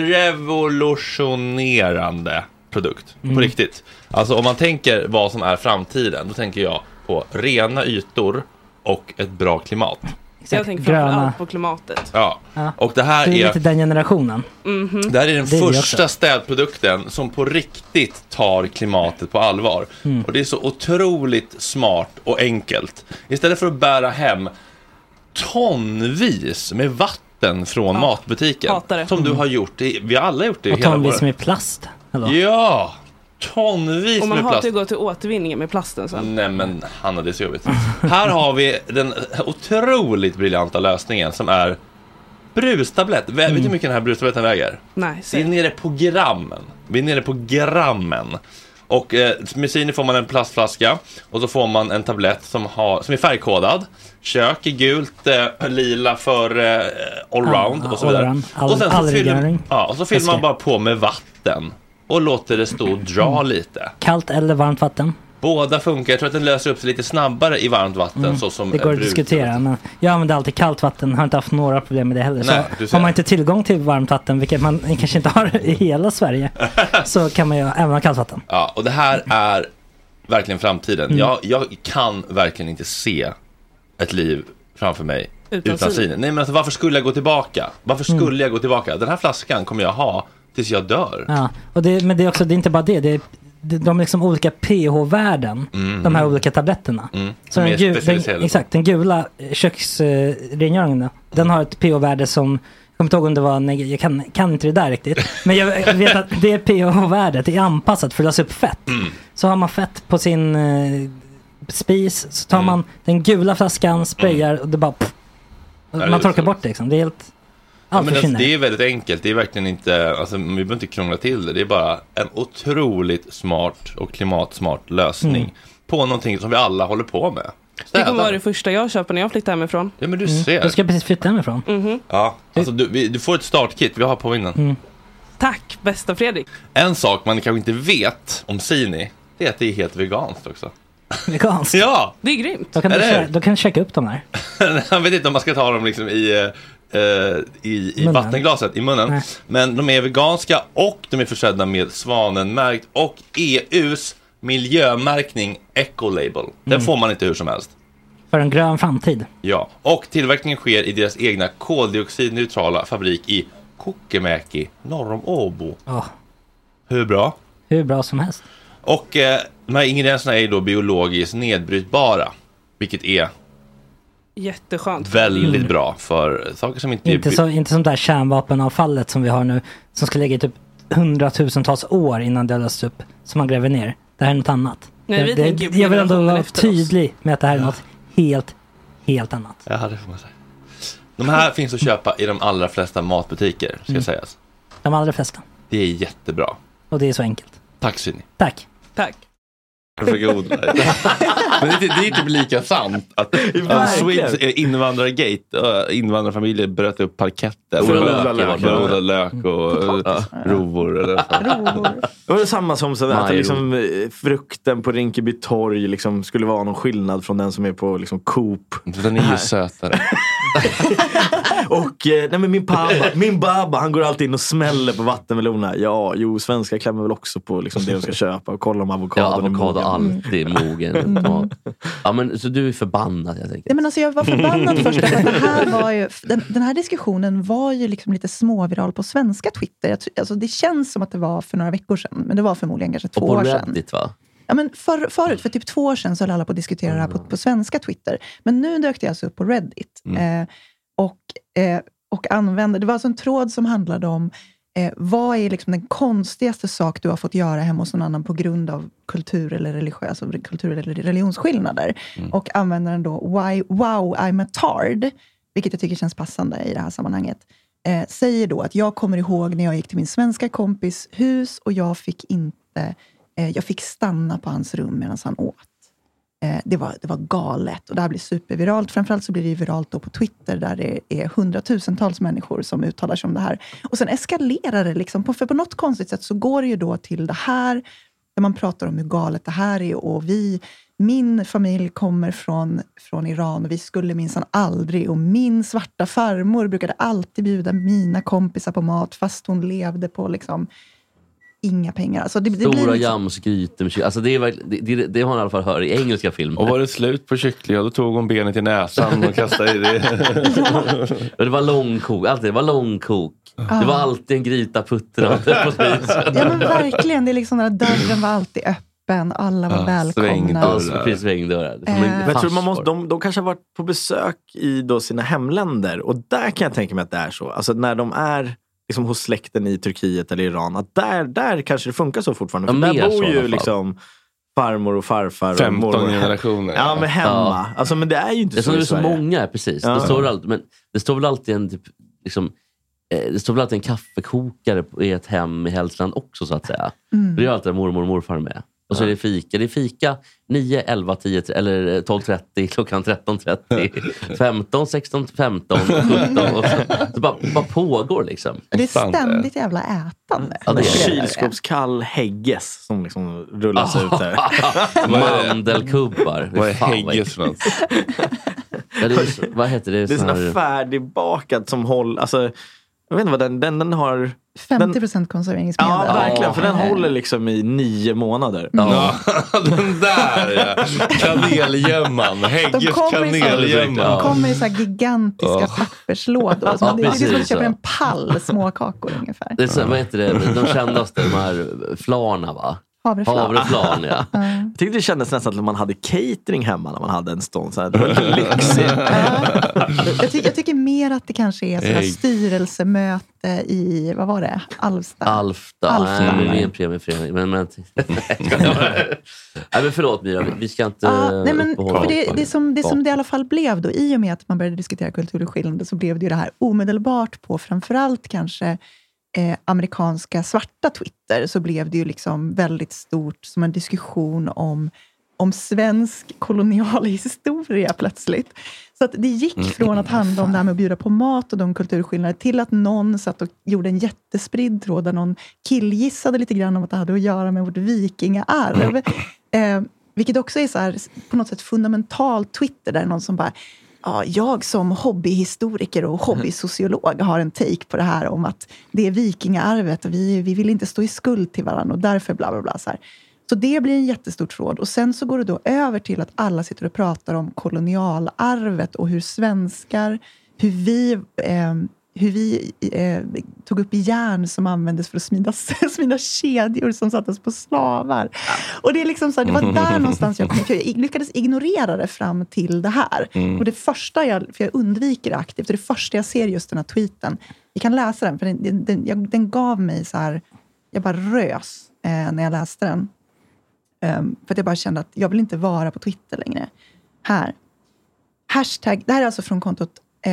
revolutionerande produkt. På riktigt. Alltså om man tänker vad som är framtiden, då tänker jag på rena ytor och ett bra klimat. Jag tänker framförallt på klimatet. Ja, och det här är lite den generationen. Det här är den första städprodukten som på riktigt tar klimatet på allvar. Och det är så otroligt smart och enkelt. Istället för att bära hem tonvis med vatten från matbutiken. Som du har gjort. Vi har alla gjort det. Och tonvis med plast. Eller? Ja, tonvis med plast. Och man hatar ju gå till återvinningen med plasten sen. Nej men Hanna, det är så jobbigt. Här har vi den otroligt briljanta lösningen som är brustablett. Vet du hur mycket den här brustabletten väger? Nej. Vi är nere på grammen. Och med Sini får man en plastflaska och så får man en tablett som är färgkodad. Kök är gult, lila för allround och så vidare. Och så fyller man bara på med vatten och låter det stå och dra lite. Kallt eller varmt vatten? Båda funkar. Jag tror att den löser upp sig lite snabbare i varmt vatten. Så som det går att diskutera, men jag använder alltid kallt vatten. Har inte haft några problem med det heller. Nej, så har man inte tillgång till varmt vatten, vilket man kanske inte har i hela Sverige, så kan man ju även ha kallt vatten. Ja, och det här är verkligen framtiden. Jag kan verkligen inte se ett liv framför mig utan Sini. Nej, men alltså, varför skulle jag gå tillbaka? Den här flaskan kommer jag ha tills jag dör. Ja, och men det är också, det är inte bara det. De är liksom olika pH-värden, de här olika tabletterna. Så den gula köksrengöringen, den har ett pH-värde som, jag kommer inte ihåg om det var, jag kan inte det där riktigt, men jag vet att det pH-värdet är anpassat för att lösa upp fett. Så har man fett på sin spis, så tar man den gula flaskan, sprayar och det bara man torkar bort det liksom. Det är helt det är väldigt enkelt. Det är verkligen inte, alltså, vi behöver inte krångla till det. Det är bara en otroligt smart och klimatsmart lösning på någonting som vi alla håller på med. Det kommer vara det första jag köper när jag flyttar hemifrån. Ja, men du ser. Du ska precis flytta hemifrån. Ja, alltså du får ett startkit. Vi har på innan. Tack, bästa Fredrik. En sak man kanske inte vet om Sini, det är att det är helt veganskt också. Veganskt? Ja! Det är grymt. Då kan du checka upp dem här. Jag vet inte om man ska ta dem liksom i vattenglaset, i munnen. Nej. Men de är veganska och de är försedda med Svanenmärkt och EUs miljömärkning Ecolabel. Den får man inte hur som helst. För en grön framtid. Ja, och tillverkningen sker i deras egna koldioxidneutrala fabrik i Kokemäki, norr om Åbo. Hur bra? Hur bra som helst. Och de här ingredienserna är då biologiskt nedbrytbara, vilket är jätteskönt. Väldigt bra för saker som inte som där kärnvapenavfallet som vi har nu, som ska ligga i typ 100,000-tals år innan det löses upp, som man gräver ner. Det här är något annat. Nej, jag vill ändå vara tydlig med att det här är något helt annat. Ja, det får man säga. De här finns att köpa i de allra flesta matbutiker, ska sägas. De allra flesta. Det är jättebra. Och det är så enkelt. Tack, Sini. Tack. Men det är typ lika sant att invandrargate, invandrarfamiljer bröt upp parketten för odla lök och rovor. Det var samma som så att liksom, frukten på Rinkeby torg liksom, skulle vara någon skillnad från den som är på liksom, Coop. Den är ju sötare. Och men min baba, han går alltid in och smäller på vattenmelonerna. Svenskar klämmer väl också på liksom, det de ska köpa och kolla om avokado alltid mogen. Ja, men så du är förbannad, jag tänker. Nej, men alltså jag var förbannad först därför att det här var ju, den här diskussionen var ju liksom lite småviral på svenska Twitter. Alltså det känns som att det var för några veckor sedan, men det var förmodligen kanske 2 år sedan. Reddit, va? Ja, men förut, för typ 2 år sedan så höll alla på att diskutera det här på svenska Twitter. Men nu dök det alltså upp på Reddit. Och använde, det var alltså en tråd som handlade om vad är liksom den konstigaste sak du har fått göra hemma hos någon annan på grund av kultur eller religionsskillnader. Och använder den då wow I'm a tard, vilket jag tycker känns passande i det här sammanhanget. säger då att jag kommer ihåg när jag gick till min svenska kompis hus och jag fick stanna på hans rum medan han åt. Det var galet och det här blir superviralt. Framförallt så blir det viralt då på Twitter där det är 100,000-tals människor som uttalar sig om det här. Och sen eskalerar det liksom. För på något konstigt sätt så går det ju då till det här där man pratar om hur galet det här är. Och min familj kommer från Iran och vi skulle minsann aldrig. Och min svarta farmor brukade alltid bjuda mina kompisar på mat fast hon levde på liksom inga pengar. Alltså det Stora blir liksom... jamsgrytor. Alltså det har man i alla fall hört i engelska filmer. Och var det slut på kyckling, då tog hon benet i näsan och kastade i det. Och det var långkok. Alltid, det var långkok. Det var alltid en gryta puttrande på spisen. Ja men verkligen. Det är liksom där dörren var alltid öppen. Alla var välkomna. Svängdörrar. Jag tror de kanske har varit på besök i då sina hemländer. Och där kan jag tänka mig att det är så. Alltså när de är liksom hos släkten i Turkiet eller Iran, att där kanske det funkar så fortfarande. För där bor ju liksom farmor och farfar 15 generationer. Ja, men hemma. Ja. Alltså, men det är ju inte så. Det är så många, precis. Ja. Det står väl alltid en typ, liksom, det står väl alltid en kaffekokare i ett hem i Hälsland också, så att säga. Det är alltid mormor och morfar med. Och så är det fika. Det är fika 9, 11, 10 eller 12:30, klockan 13:30, 15, 16, 15, 17 och så bara pågår liksom. Det är ständigt jävla ätande. Ja, det är kylskåpskall hägges som liksom rullas ut där. Mandelkubbar. Vad är hägges för något? Vad heter det? Det är sån färdigbakat som håller, alltså jag vet inte vad den har 50% konserveringsmedel. Ja, verkligen. För den håller liksom i 9 månader. Ja, den där, ja. Kanelgömman. Hägges kanelgömman. De kommer i så här gigantiska papperslådor. Ja, det är som att du köper en pall småkakor ungefär. Det är så, vad heter det? De kändaste, de här flarna, va? Havreflarn, ja. Jag tyckte det kändes nästan att man hade catering hemma när man hade en stånd. Så här, det var lite lyxigt. Jag tycker mer att det kanske är sådär styrelsemöte i, vad var det? Alfta. Nej, en premieförening. Men nej, men förlåt Mira, vi ska inte nej, men för det som det i alla fall blev då, i och med att man började diskutera kulturskillnader, så blev det ju det här omedelbart på framförallt kanske amerikanska svarta Twitter, så blev det ju liksom väldigt stort som en diskussion om svensk kolonialhistoria plötsligt. Så att det gick från att handla om det här med att bjuda på mat och de kulturskillnader till att någon satt och gjorde en jättespridd tråd där någon killgissade lite grann om att det hade att göra med vårt vikingaarv. Vilket också är så här, på något sätt fundamentalt Twitter, där någon som bara, ja, jag som hobbyhistoriker och hobbysociolog har en take på det här om att det är vikingaarvet och vi vill inte stå i skuld till varandra och därför bla bla bla så här. Så det blir en jättestor tråd. Och sen så går det då över till att alla sitter och pratar om kolonialarvet och hur svenskar, hur vi tog upp järn som användes för att smida kedjor som sattes på slavar. Och det är liksom så här, det var där någonstans jag lyckades ignorera det fram till det här. Och det första för jag undviker det aktivt, och det första jag ser just den här tweeten, vi kan läsa den, för den gav mig så här, jag bara rös när jag läste den. För att jag bara kände att jag vill inte vara på Twitter längre. Här. Hashtag, det här är alltså från kontot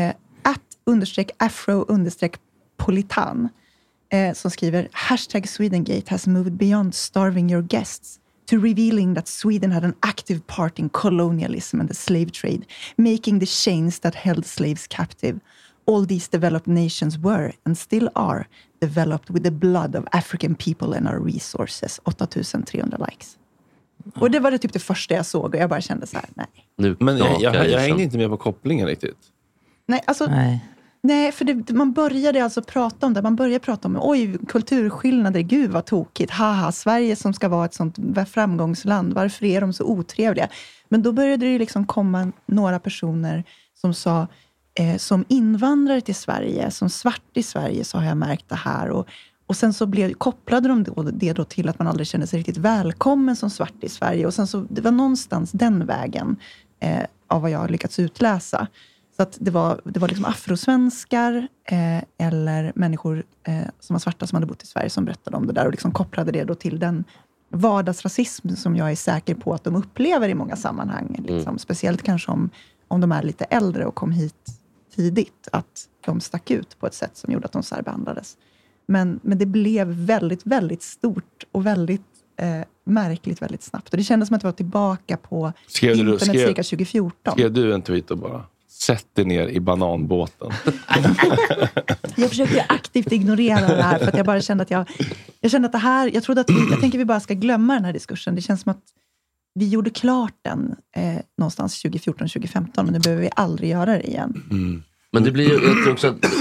@afro_politan som skriver hashtag Swedengate has moved beyond starving your guests to revealing that Sweden had an active part in colonialism and the slave trade, making the chains that held slaves captive. All these developed nations were and still are developed with the blood of African people and our resources. 8300 likes. Och det var det typ det första jag såg, och jag bara kände så här, nej. Men jag hängde inte med på kopplingen riktigt. Nej, alltså nej, för man började alltså prata om det. Man började prata om, oj, kulturskillnader, gud vad tokigt. Haha, Sverige som ska vara ett sånt framgångsland, varför är de så otrevliga? Men då började det liksom komma några personer som sa, som invandrare till Sverige, som svart i Sverige, så har jag märkt det här. Och sen så kopplade de det då till att man aldrig kände sig riktigt välkommen som svart i Sverige. Och sen så, det var någonstans den vägen av vad jag har lyckats utläsa. Så att det var liksom afrosvenskar eller människor som var svarta som hade bott i Sverige som berättade om det där. Och liksom kopplade det då till den vardagsrasism som jag är säker på att de upplever i många sammanhang. Liksom. Speciellt kanske om de är lite äldre och kom hit tidigt att de stack ut på ett sätt som gjorde att de särbehandlades. Men det blev väldigt, väldigt stort och väldigt märkligt väldigt snabbt. Och det kändes som att det var tillbaka på internet cirka 2014. Skrev du en tweet och bara sätt dig ner i bananbåten? Jag försökte aktivt ignorera det här för att jag bara kände att jag kände att det här, jag tänker vi bara ska glömma den här diskursen. Det känns som att vi gjorde klart den någonstans 2014-2015 men nu behöver vi aldrig göra det igen. Men det blir, jag tror också att,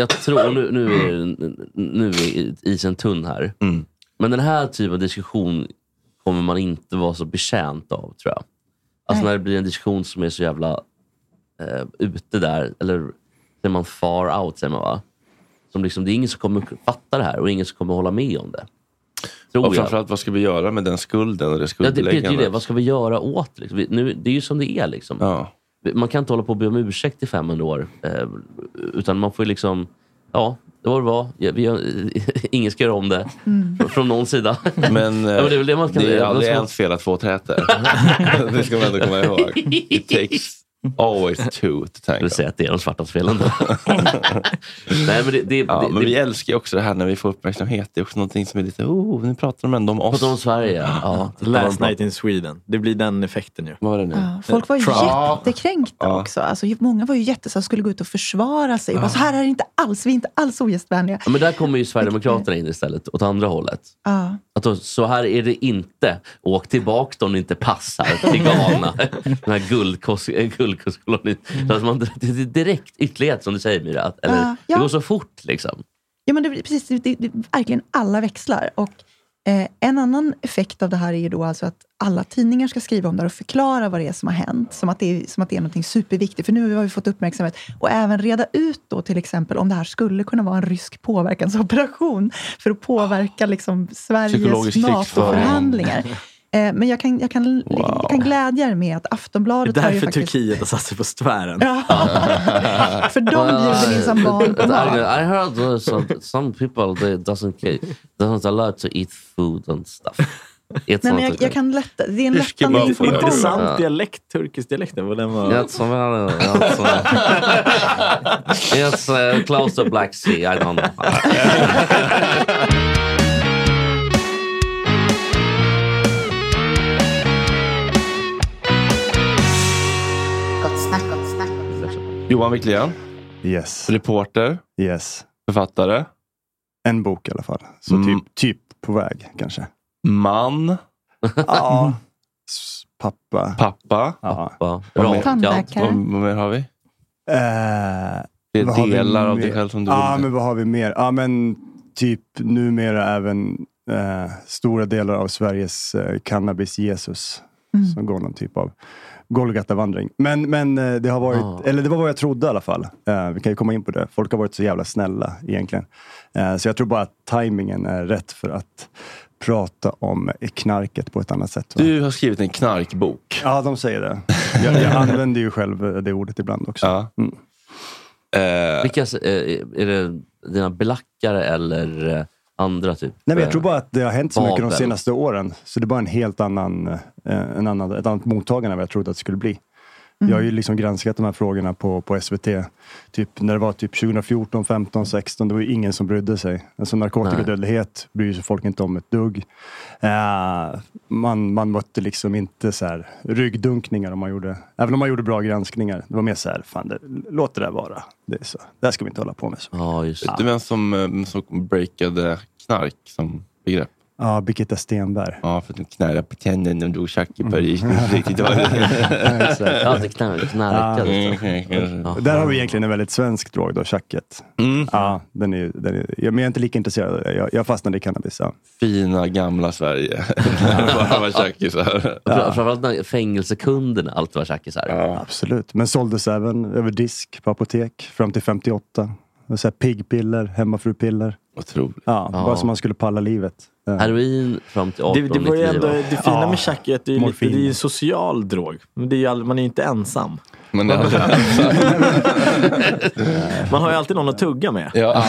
nu är isen tunn här. Men den här typen av diskussion kommer man inte vara så betjänt av, tror jag. Alltså när det blir en diskussion som är så jävla ute där, eller när man far out, säger man, va? Som liksom, det är ingen som kommer fatta det här och ingen som kommer hålla med om det. Och framförallt, vad ska vi göra med den skulden och det skuldbeläggandet? Det. Vad ska vi göra åt det? Liksom? Nu, det är ju som det är liksom. Ja. Man kan inte hålla på och be om ursäkt i 500 år. Utan man får liksom, ja, det var det var. Ingen ska göra om det. Från någon sida. Men ja, det är aldrig ens fel att få träter. Det ska man ändå komma ihåg. It takes always two to tango. Jag vill säga att det är de svartas fel ändå. Nej, men men vi älskar ju också det här när vi får uppmärksamhet. Det är också någonting som är lite, nu pratar de ändå om oss. Pratar om Sverige, ja. Last night in Sweden. Det blir den effekten ju. Vad var det nu? Ja, folk var ju jättekränkta också. Alltså, många var ju så skulle gå ut och försvara sig. Så här är det inte alls, vi är inte alls ogästvänliga. Ja, men där kommer ju Sverigedemokraterna in istället, åt andra hållet. Att då, så här är det inte. Åk tillbaka om det inte passar till Ghana. Den här guldkostkolonien. Det är direkt ytterlighet som du säger, Myra. Eller, det går så fort liksom. Ja, men det är verkligen alla växlar. Och en annan effekt av det här är ju då alltså att alla tidningar ska skriva om det och förklara vad det är som har hänt. Som att det är någonting superviktigt. För nu har vi fått uppmärksamhet. Och även reda ut då till exempel om det här skulle kunna vara en rysk påverkansoperation. För att påverka liksom Sveriges NATO-förhandlingar. Men jag kan glädja er med att Aftonbladet det är har ju därför faktiskt... Turkiet har satt sig på tvären. För de bjuder in som barn på mat. I heard some people they doesn't allow to eat food and stuff. Nej, men jag kan lätta. Det är en lättande information. Intressant dialekt, turkisk dialekt. Vad den var. It's close to Black Sea, I don't know. Johan Wiklén. Yes. Reporter. Yes. Författare. En bok i alla fall. Så typ på väg kanske. Man. Ja. Pappa. Ja. Tandläkare. Vad mer har vi? Det är delar av dig själv som du vill. Men vad har vi mer? Ja, men typ numera även stora delar av Sveriges cannabis Jesus. Som går någon typ av Golgata-vandring. Men det har varit, eller det var vad jag trodde i alla fall. Vi kan ju komma in på det. Folk har varit så jävla snälla egentligen. Så jag tror bara att tajmingen är rätt för att prata om knarket på ett annat sätt. Va? Du har skrivit en knarkbok. Ja, de säger det. Jag använder ju själv det ordet ibland också. Ja. Vilka är det dina belackare eller andra typ? Nej, men jag tror bara att det har hänt så mycket de senaste åren. Så det är bara en helt annan, ett annat mottagande än vad jag trodde att det skulle bli. Jag har ju liksom granskat de här frågorna på SVT. Typ när det var typ 2014, 15, 16. Det var ju ingen som brydde sig. Alltså narkotikadödlighet bryr sig folk inte om ett dugg. Man mötte liksom inte så här ryggdunkningar om man gjorde. Även om man gjorde bra granskningar. Det var mer så här, fan, låt det där vara. Det är så. Det här ska vi inte hålla på med. Så. Ja, just det. Du vem som breakade knark som begrepp? Ja, Birgitta Stenberg. Ja, för att de knarrar på tänderna och drog tjack i Paris. Ja, det knarkade. Där har vi egentligen en väldigt svensk drog då, tjacket. Ja, den är, men jag är inte lika intresserad. Jag fastnade i cannabis. Ja. Fina gamla Sverige. Bara var tjackisar. Framförallt när fängelsekunderna allt var tjackisar. Ja, absolut. Men såldes även över disk på apotek fram till 58. Så här piggpiller, hemmafrupiller. Otroligt. Ja, bara så man skulle palla livet. Heroin fram till 18. Det var ju ändå det fina med chack är att det är en social drog. Men det är man är ju inte ensam. Man har ju alltid någon att tugga med. Ja.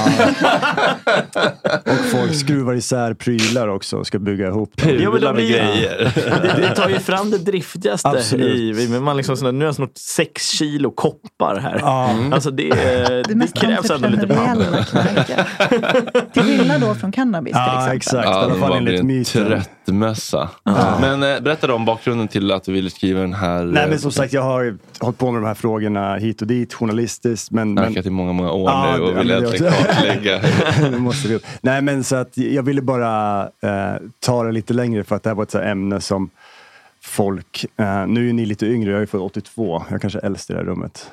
Och folk skruvar isär prylar också och ska bygga ihop dem. Ja, men det tar ju fram det driftigaste i men man liksom sådär, nu har jag snart 6 kilo koppar här. Alltså det krävs ändå lite papper. Till skillnad då från cannabis till exempel. Exakt. Ja, det var en tröttmössa. Men berätta då om bakgrunden till att du ville skriva den här. Nej, men som sagt, jag har hållit på med de här frågorna hit och dit, journalistiskt. Men i många år nu och vill egentligen kartlägga. Det måste vi. Nej, men så att jag ville bara ta det lite längre för att det här var ett så här ämne som folk, nu är ni lite yngre, jag är född 82, jag kanske är äldst i det här rummet.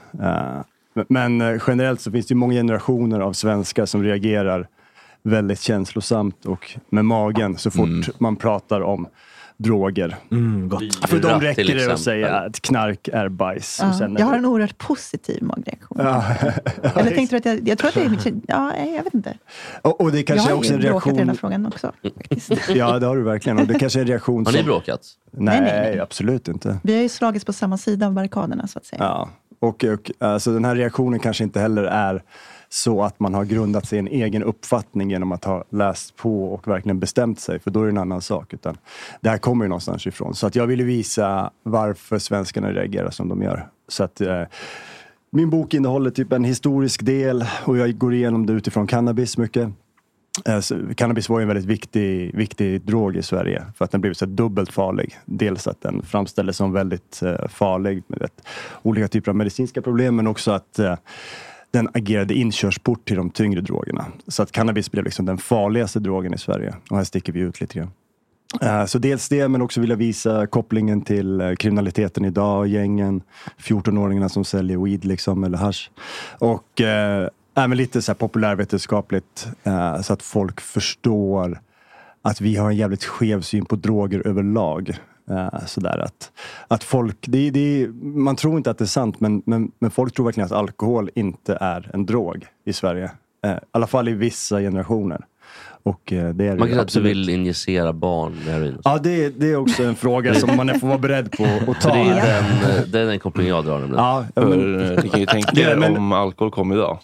Men generellt så finns det ju många generationer av svenskar som reagerar väldigt känslosamt och med magen så fort man pratar om droger. Gott. För de räcker det att säga att knark är bajs. Ja, jag har en oerhört positiv magreaktion. Eller tänkte du att jag tror att det är jag vet inte. Och det kanske jag också en reaktion. Jag har ju bråkat i den här frågan också. Faktiskt. Ja, det har du verkligen. Och det kanske är en reaktion. Har ni bråkat? Nej, absolut inte. Vi har ju slagits på samma sida av barrikaderna så att säga. Ja, och alltså, den här reaktionen kanske inte heller är så att man har grundat sig i en egen uppfattning genom att ha läst på och verkligen bestämt sig. För då är det en annan sak. Utan det här kommer ju någonstans ifrån. Så att jag ville visa varför svenskarna reagerar som de gör. Så att min bok innehåller typ en historisk del. Och jag går igenom det utifrån cannabis mycket. Cannabis var ju en väldigt viktig drog i Sverige. För att den blev så dubbelt farlig. Dels att den framställdes som väldigt farlig med olika typer av medicinska problem. Men också att den agerade inkörsport till de tyngre drogerna. Så att cannabis blev liksom den farligaste drogen i Sverige. Och här sticker vi ut lite grann. Så dels det, men också vilja visa kopplingen till kriminaliteten idag. Gängen, 14-åringarna som säljer weed liksom, eller hasch. Och även lite så här populärvetenskapligt. Så att folk förstår att vi har en jävligt skev syn på droger överlag. Sådär att folk, man tror inte att det är sant, men folk tror verkligen att alkohol inte är en drog i Sverige. I alla fall i vissa generationer. Och det är man kan säga att du vill injicera barn med heroin. Ja, det är också en fråga som man får vara beredd på att ta. Det är den kopplingen jag drar. Ja, ni kan ju tänka er om alkohol kom idag.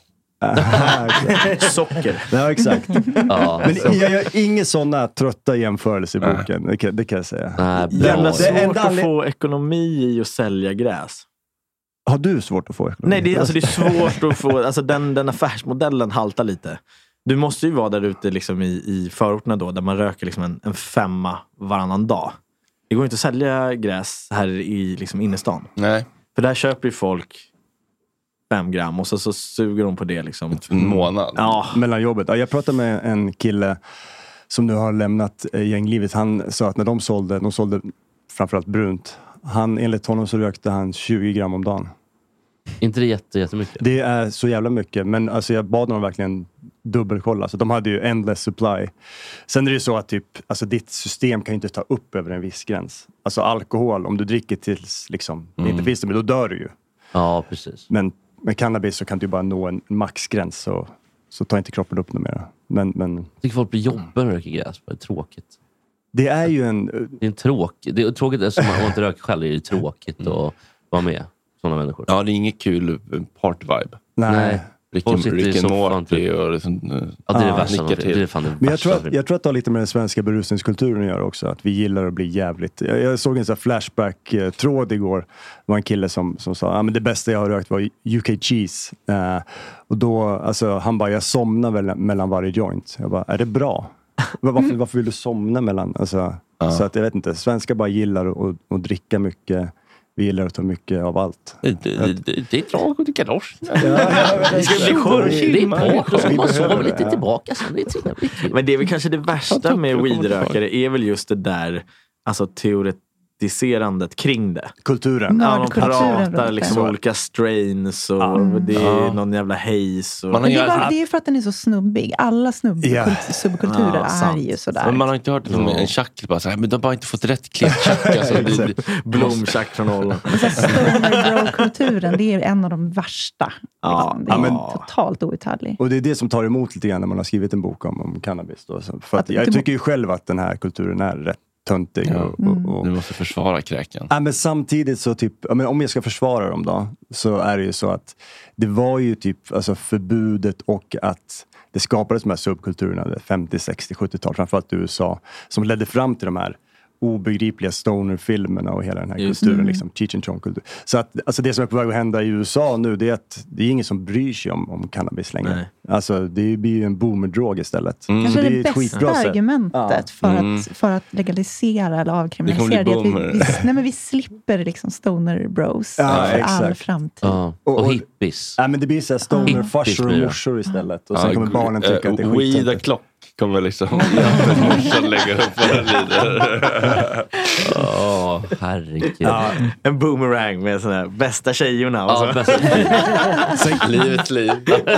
Socker. Ja, exakt. Men jag gör inga sådana trötta jämförelser i boken. Det kan jag säga. Det är svårt att få ekonomi i att sälja gräs. Har du svårt att få ekonomi? Nej, det är svårt att få. Alltså den affärsmodellen haltar lite. Du måste ju vara där ute liksom i förorterna då, där man röker liksom en 5 varannan dag. Det går inte att sälja gräs här i liksom innerstan. Nej. För där köper ju folk 5 gram och så suger de på det liksom. En månad. Ja. Mellan jobbet. Ja, jag pratade med en kille som nu har lämnat gänglivet. Han sa att när de sålde framförallt brunt. Enligt honom så rökte han 20 gram om dagen. Inte det jättemycket? Det är så jävla mycket. Men alltså, jag bad dem verkligen dubbelkolla. Så de hade ju endless supply. Sen är det ju så att typ, alltså, ditt system kan ju inte ta upp över en viss gräns. Alltså alkohol, om du dricker tills liksom, det inte finns det, men då dör du ju. Ja, precis. Men med cannabis så kan du bara nå en maxgräns så tar inte kroppen upp något mer. Men jag tycker folk blir jobbiga när de röker gräs. Det är tråkigt. Det är ju det är tråkigt eftersom man inte röker själv. Det är ju tråkigt att vara med sådana människor. Ja, det är inget kul party-vibe. Nej. Rick and Morty och liksom, ja, det är det värsta. Det är fan det men jag tror att det har lite med den svenska berusningskulturen att göra också. Att vi gillar att bli jävligt. Jag såg en sån här flashback-tråd igår. Det var en kille som sa men det bästa jag har rökt var UK Cheese. Och då, alltså, han bara, jag somnar väl mellan varje joint. Jag bara, är det bra? Varför vill du somna mellan? Alltså, så att jag vet inte, svenskar bara gillar att dricka mycket. Vi gillar att ta mycket av allt. Det är drag och galosch. Det ska bli skön. Man sover lite tillbaka. Men det är väl kanske det värsta med weedrökare är väl just det där, alltså romantiserandet kring det. Kulturen. Ja, de pratar liksom olika strains och det är någon jävla haze. Och... det är för att den är så snubbig. Alla subkulturer är ju sådär. Men man har inte hört en tjack bara såhär, men de har bara inte fått rätt klipptjack. Alltså, blomtjack från Holland. Stoner bro-kulturen, det är en av de värsta. Liksom. Det är totalt outhärdlig. Och det är det som tar emot lite grann när man har skrivit en bok om cannabis. Då. För att jag tycker ju själv att den här kulturen är rätt töntig. Du måste försvara kräken. Ja, men samtidigt så typ, om jag ska försvara dem då, så är det ju så att det var ju typ alltså förbudet och att det skapades de här subkulturerna 50, 60, 70-tal, framförallt i USA, som ledde fram till de här obegripliga stoner-filmerna och hela den här kulturen, liksom Cheech and Chong-kultur. Så att, alltså det som är på väg att hända i USA nu, det är att det är ingen som bryr sig om cannabis längre. Nej. Alltså det blir ju en boomerdrog istället. Kanske det bästa argumentet för att legalisera eller avkriminalisera det är att vi slipper liksom stoner bros för all framtid. Och hippies. Ja, men det blir så här stoner-farsor och morsor iståt. Och sen kommer barnen tycka att det är skit. Weed Clock kommer liksom morsan lägga upp vad den lider. Herregud. En boomerang med sådana här bästa tjejerna. Ja, bästa tjejerna. Livets liv.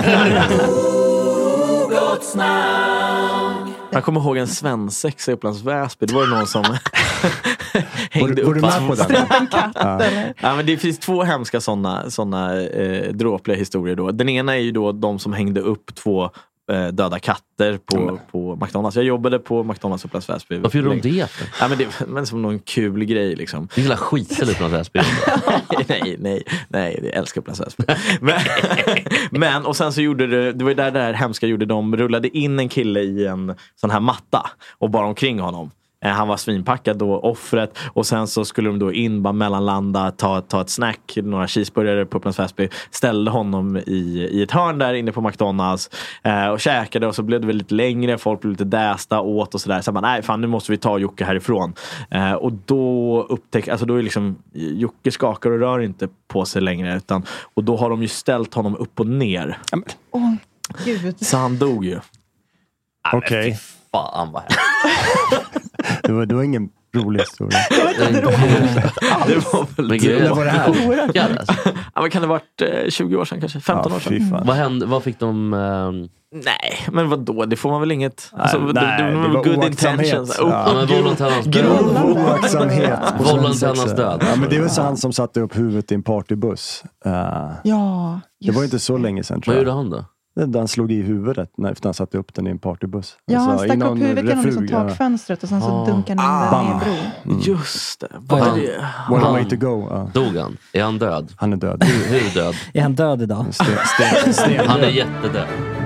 Jag kommer ihåg en svensexa i Upplands Väsby. Det var ju någon som hängde upp på den. Ja, men det finns 2 hemska såna dråpliga historier då. Den ena är ju då de som hängde upp 2 döda katter på McDonalds. Jag jobbade på McDonalds i Upplands Väsby. Varför gjorde de det? Ja, men som någon kul grej liksom. Det är hela skiten i Upplands Väsby. nej, jag älskar Upplands Väsby. Men och sen så gjorde det var ju där hemska gjorde de rullade in en kille i en sån här matta och bara omkring honom. Han var svinpackad då, offret. Och sen så skulle de då in, bara mellanlanda, ta ett snack, några cheeseburgare på Upplands Väsby. Ställde honom i ett hörn där inne på McDonalds och käkade, och så blev det väl lite längre. Folk blev lite dästa, åt och sådär. Så man, nej fan, nu måste vi ta Jocke härifrån. Och då då är liksom Jocke skakar och rör inte på sig längre, och då har de ju ställt honom upp och ner. Gud. Så han dog ju. Okej. Fan vad det var ingen rolig historia. Det var väl det var det här. Ja, men kan det ha varit 20 år sedan kanske? 15 år sedan. Vad hände? Vad fick de... Nej, men vadå? Det får man väl inget... Alltså, det var good intentions. Grov oaktsamhet. Vållantarnas död. Ja, men det var så han som satte upp huvudet i en partybuss. Ja, det var inte så länge sedan, tror jag. Vad gjorde han då? Han slog i huvudet efter han satte upp den i en partybuss. Ja, han stack upp huvudet genom liksom takfönstret och sen så dunkade han in i bron. Just det. What a way to go. Dog han? Är han död? Han är död. Hur död? Är han död idag? Han är jättedöd.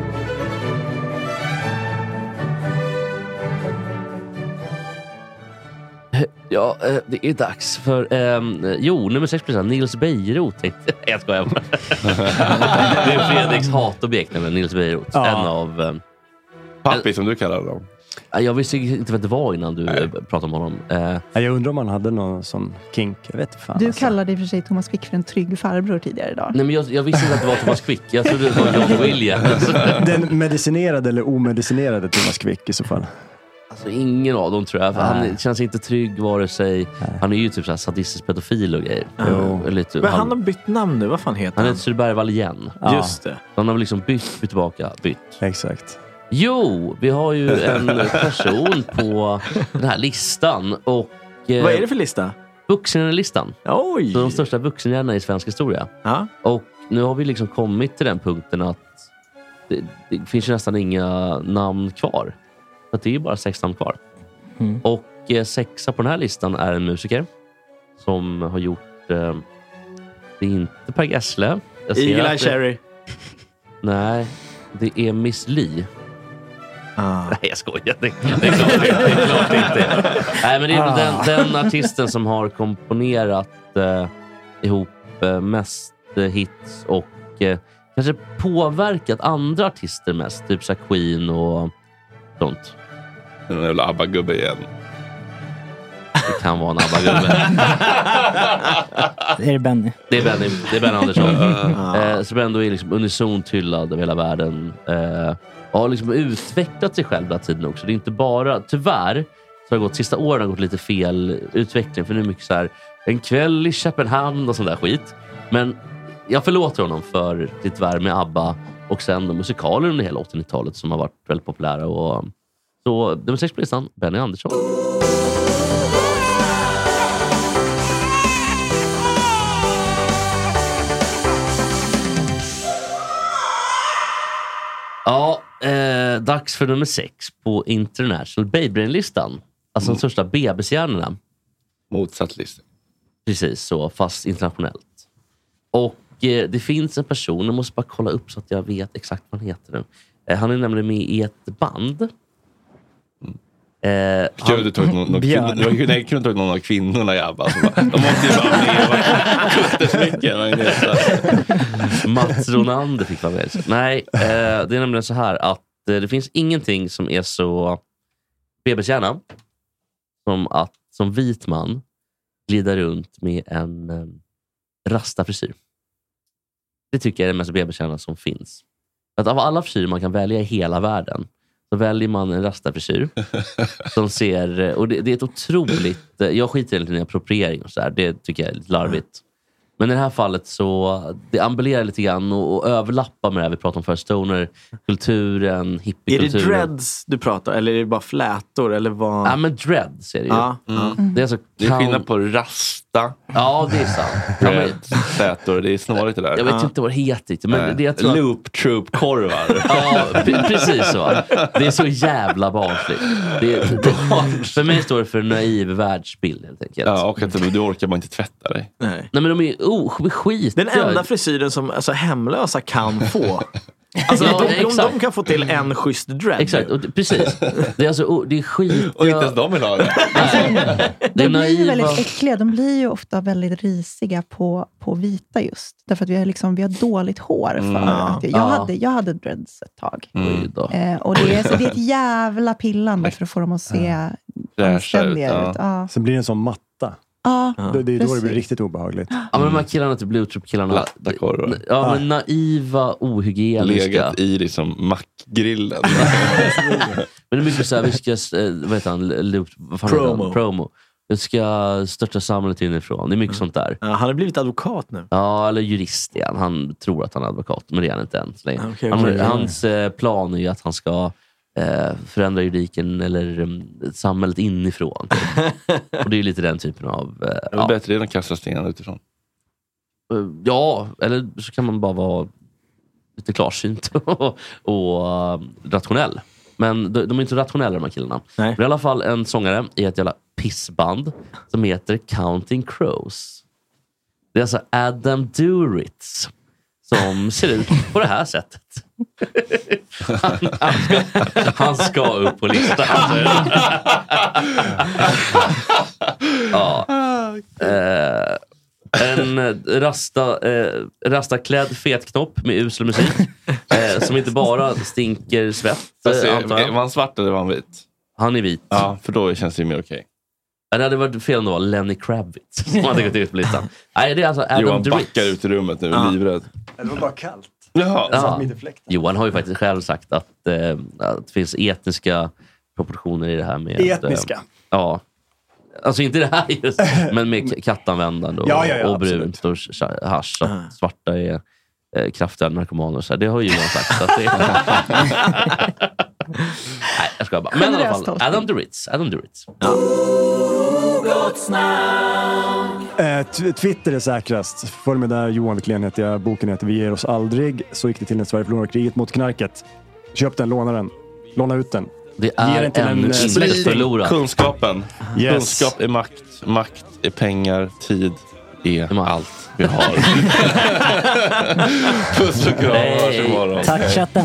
Ja, det är dags för... nummer 6 precis. Nils Bejerot. Jag skojar. Det är Fredriks hatobjekt, nämligen Nils Bejerot. Ja. En av... Pappi som du kallar dem. Jag visste inte vad det var innan du pratade om honom. Jag undrar om han hade någon sån kink. Jag vet fan. Du kallade i och för sig Thomas Quick för en trygg farbror tidigare idag. Nej, men jag visste inte att det var Thomas Quick. Jag trodde det var John Williams. Den medicinerade eller omedicinerade Thomas Quick i så fall. Alltså ingen av dem tror jag. För han känns inte trygg vare sig. Han är ju typ så här sadistisk pedofil och grejer. Men han har bytt namn nu. Vad fan heter han? Han heter Sylberg igen. Just det. Han har liksom bytt tillbaka. Exakt. Jo, vi har ju en person på den här listan. Och, vad är det för lista? Vuxenlistan. Oj! De största vuxenhjärnorna i svensk historia. Ja. Och nu har vi liksom kommit till den punkten att det finns ju nästan inga namn kvar. Att det är ju bara 6 namn kvar. Och 6 på den här listan är en musiker som har gjort det är inte Per Gessle. Eagle Eye Cherry. Nej, det är Miss Li. Nej, jag skojar. Det är klart inte. Nej, men det är den artisten som har komponerat ihop mest hits och kanske påverkat andra artister mest. Typ så Queen och sånt. Den jävla ABBA-gubbe igen. Det kan vara en ABBA-gubbe. Det är Benny. Det är Benny Andersson. Som ändå är liksom unisont hyllad av hela världen. Har liksom utvecklat sig själv hela tiden också. Det är inte bara, tyvärr, har gått, sista åren har gått lite fel utveckling. För nu är mycket så här, en kväll i Köpenhamn och sån där skit. Men jag förlåter honom för ditt värv med ABBA och sen de musikaler under hela 80-talet som har varit väldigt populära. Och så nummer 6 på listan, Benny Andersson. Ja, dags för nummer 6 på International Babybrain-listan. Alltså de största bebishjärnorna. Motsatt lista. Precis så, fast internationellt. Och det finns en person, jag måste bara kolla upp så att jag vet exakt vad han heter nu. Han är nämligen med i ett band. Kunde du tagit någon av kvinnorna i ABBA? De måste ju bara med kuttersmycken. Mats Ronander fick vara med. Nej, det är nämligen så här att det finns ingenting som är så bebishjärna som att som vit man glida runt med en rastafrisyr. Det tycker jag är det mest bebishjärna som finns. Att av alla frisyrer man kan välja i hela världen så väljer man en rastafrisyr som ser, och det är ett otroligt, jag skiter egentligen i appropriering och så där, det tycker jag är lite larvigt. Men i det här fallet så det ambulerar lite grann och överlappar med det här vi pratar om för stoner-kulturen, hippiekulturen. Är det dreads du pratar eller är det bara flätor eller vad? Ja, men dreads är det ju. Det är, alltså, det är skillnad på rasta. Ja, det är sant. Dreads, flätor, det är snårigt det där. Jag vet inte vad det heter. Men det är Loop Troop korvar. Ja, precis så. Det är så jävla barnsligt. För mig står det för naiv världsbild helt enkelt. Ja, och att du orkar man inte tvätta dig. Nej. Nej, men de är skit. Den enda frisyren som alltså, hemlösa kan få. Alltså de kan få till en schysst dread. Exakt, och precis. Det är alltså det är skit. Och inte ens de vill ha det. De blir ju väldigt äckliga. De blir ju ofta väldigt risiga på vita just. Därför att vi har dåligt hår för att jag hade dreads ett tag. Och det är ett jävla pillande för att få dem att se anständiga ut. Ja. Sen blir det en sån matta. Ja, det är då det blir riktigt obehagligt. Ja, men de här killarna till Blue Troop-killarna. Ja, men naiva, ohygieniska. Legat i liksom mackgrillen. Men det är mycket så här, vi ska, vad heter han? Promo. Jag ska störta samhället inifrån. Det är mycket sånt där. Ja, han har blivit advokat nu. Ja, eller jurist igen. Han tror att han är advokat, men det är han inte än så länge. Hans plan är ju att han ska förändra juridiken eller samhället inifrån. Och det är ju lite den typen av... det är bättre än att kasta stenarna utifrån. Ja, eller så kan man bara vara lite klarsynt och rationell. Men de är inte rationella de här killarna. Men i alla fall en sångare i ett jävla pissband som heter Counting Crows. Det är alltså Adam Duritz som ser ut på det här sättet. Han ska upp på listan. Ja. En rastaklädd fetknopp med usel musik som inte bara stinker svett. Var han svart eller var han vit? Han är vit. Ja, för då känns det ju mer okej. Det hade varit fel om det var Lenny Kravitz som hade gått ut på listan. Nej, det är alltså Adam Johan Duritz. backar ut i rummet nu, livrädd. Det var bara kallt. Johan har ju faktiskt själv sagt att det finns etniska proportioner i det här med etniska? Ja. Alltså inte det här just, men med kattanvändande och brunt och hasch. Att svarta är kraftiga narkomaner och så här. Det har ju Johan sagt. Så att det nej, jag ska bara. Men i alla fall, Adam Duritz. Twitter är säkrast. Följ med där, Johan Wiklén heter jag. Boken heter Vi ger oss aldrig. Så gick det till när Sverige förlorade kriget mot knarket. Köp den, låna den. Låna ut den. Det är en förlorad. Kunskapen. Yes. Kunskap är makt. Makt är pengar. Tid är allt vi har. Puss och kram. Hörs imorgon. Tack chatten.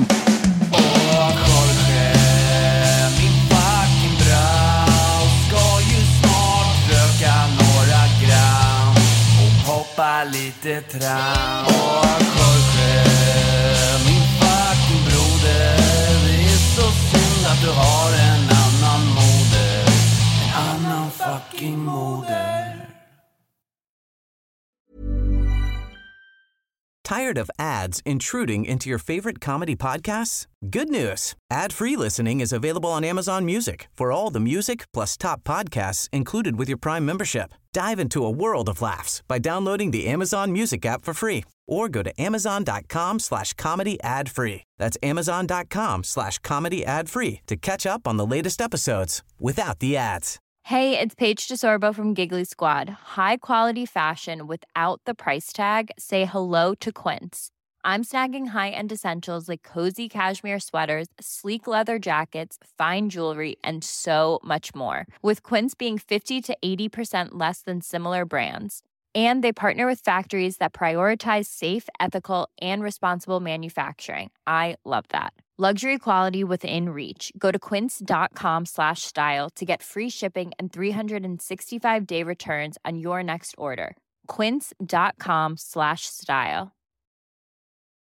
Lite tram och Jorge, min fucking broder. Det är så synd att du har en annan moder. En annan fucking moder. Tired of ads intruding into your favorite comedy podcasts? Good news. Ad-free listening is available on Amazon Music for all the music plus top podcasts included with your Prime membership. Dive into a world of laughs by downloading the Amazon Music app for free or go to amazon.com/comedy ad-free. That's amazon.com/comedy ad-free to catch up on the latest episodes without the ads. Hey, it's Paige DeSorbo from Giggly Squad. High quality fashion without the price tag. Say hello to Quince. I'm snagging high-end essentials like cozy cashmere sweaters, sleek leather jackets, fine jewelry, and so much more. With Quince being 50 to 80% less than similar brands. And they partner with factories that prioritize safe, ethical, and responsible manufacturing. I love that. Luxury quality within reach. Go to quince.com/style to get free shipping and 365-day returns on your next order. Quince.com/style.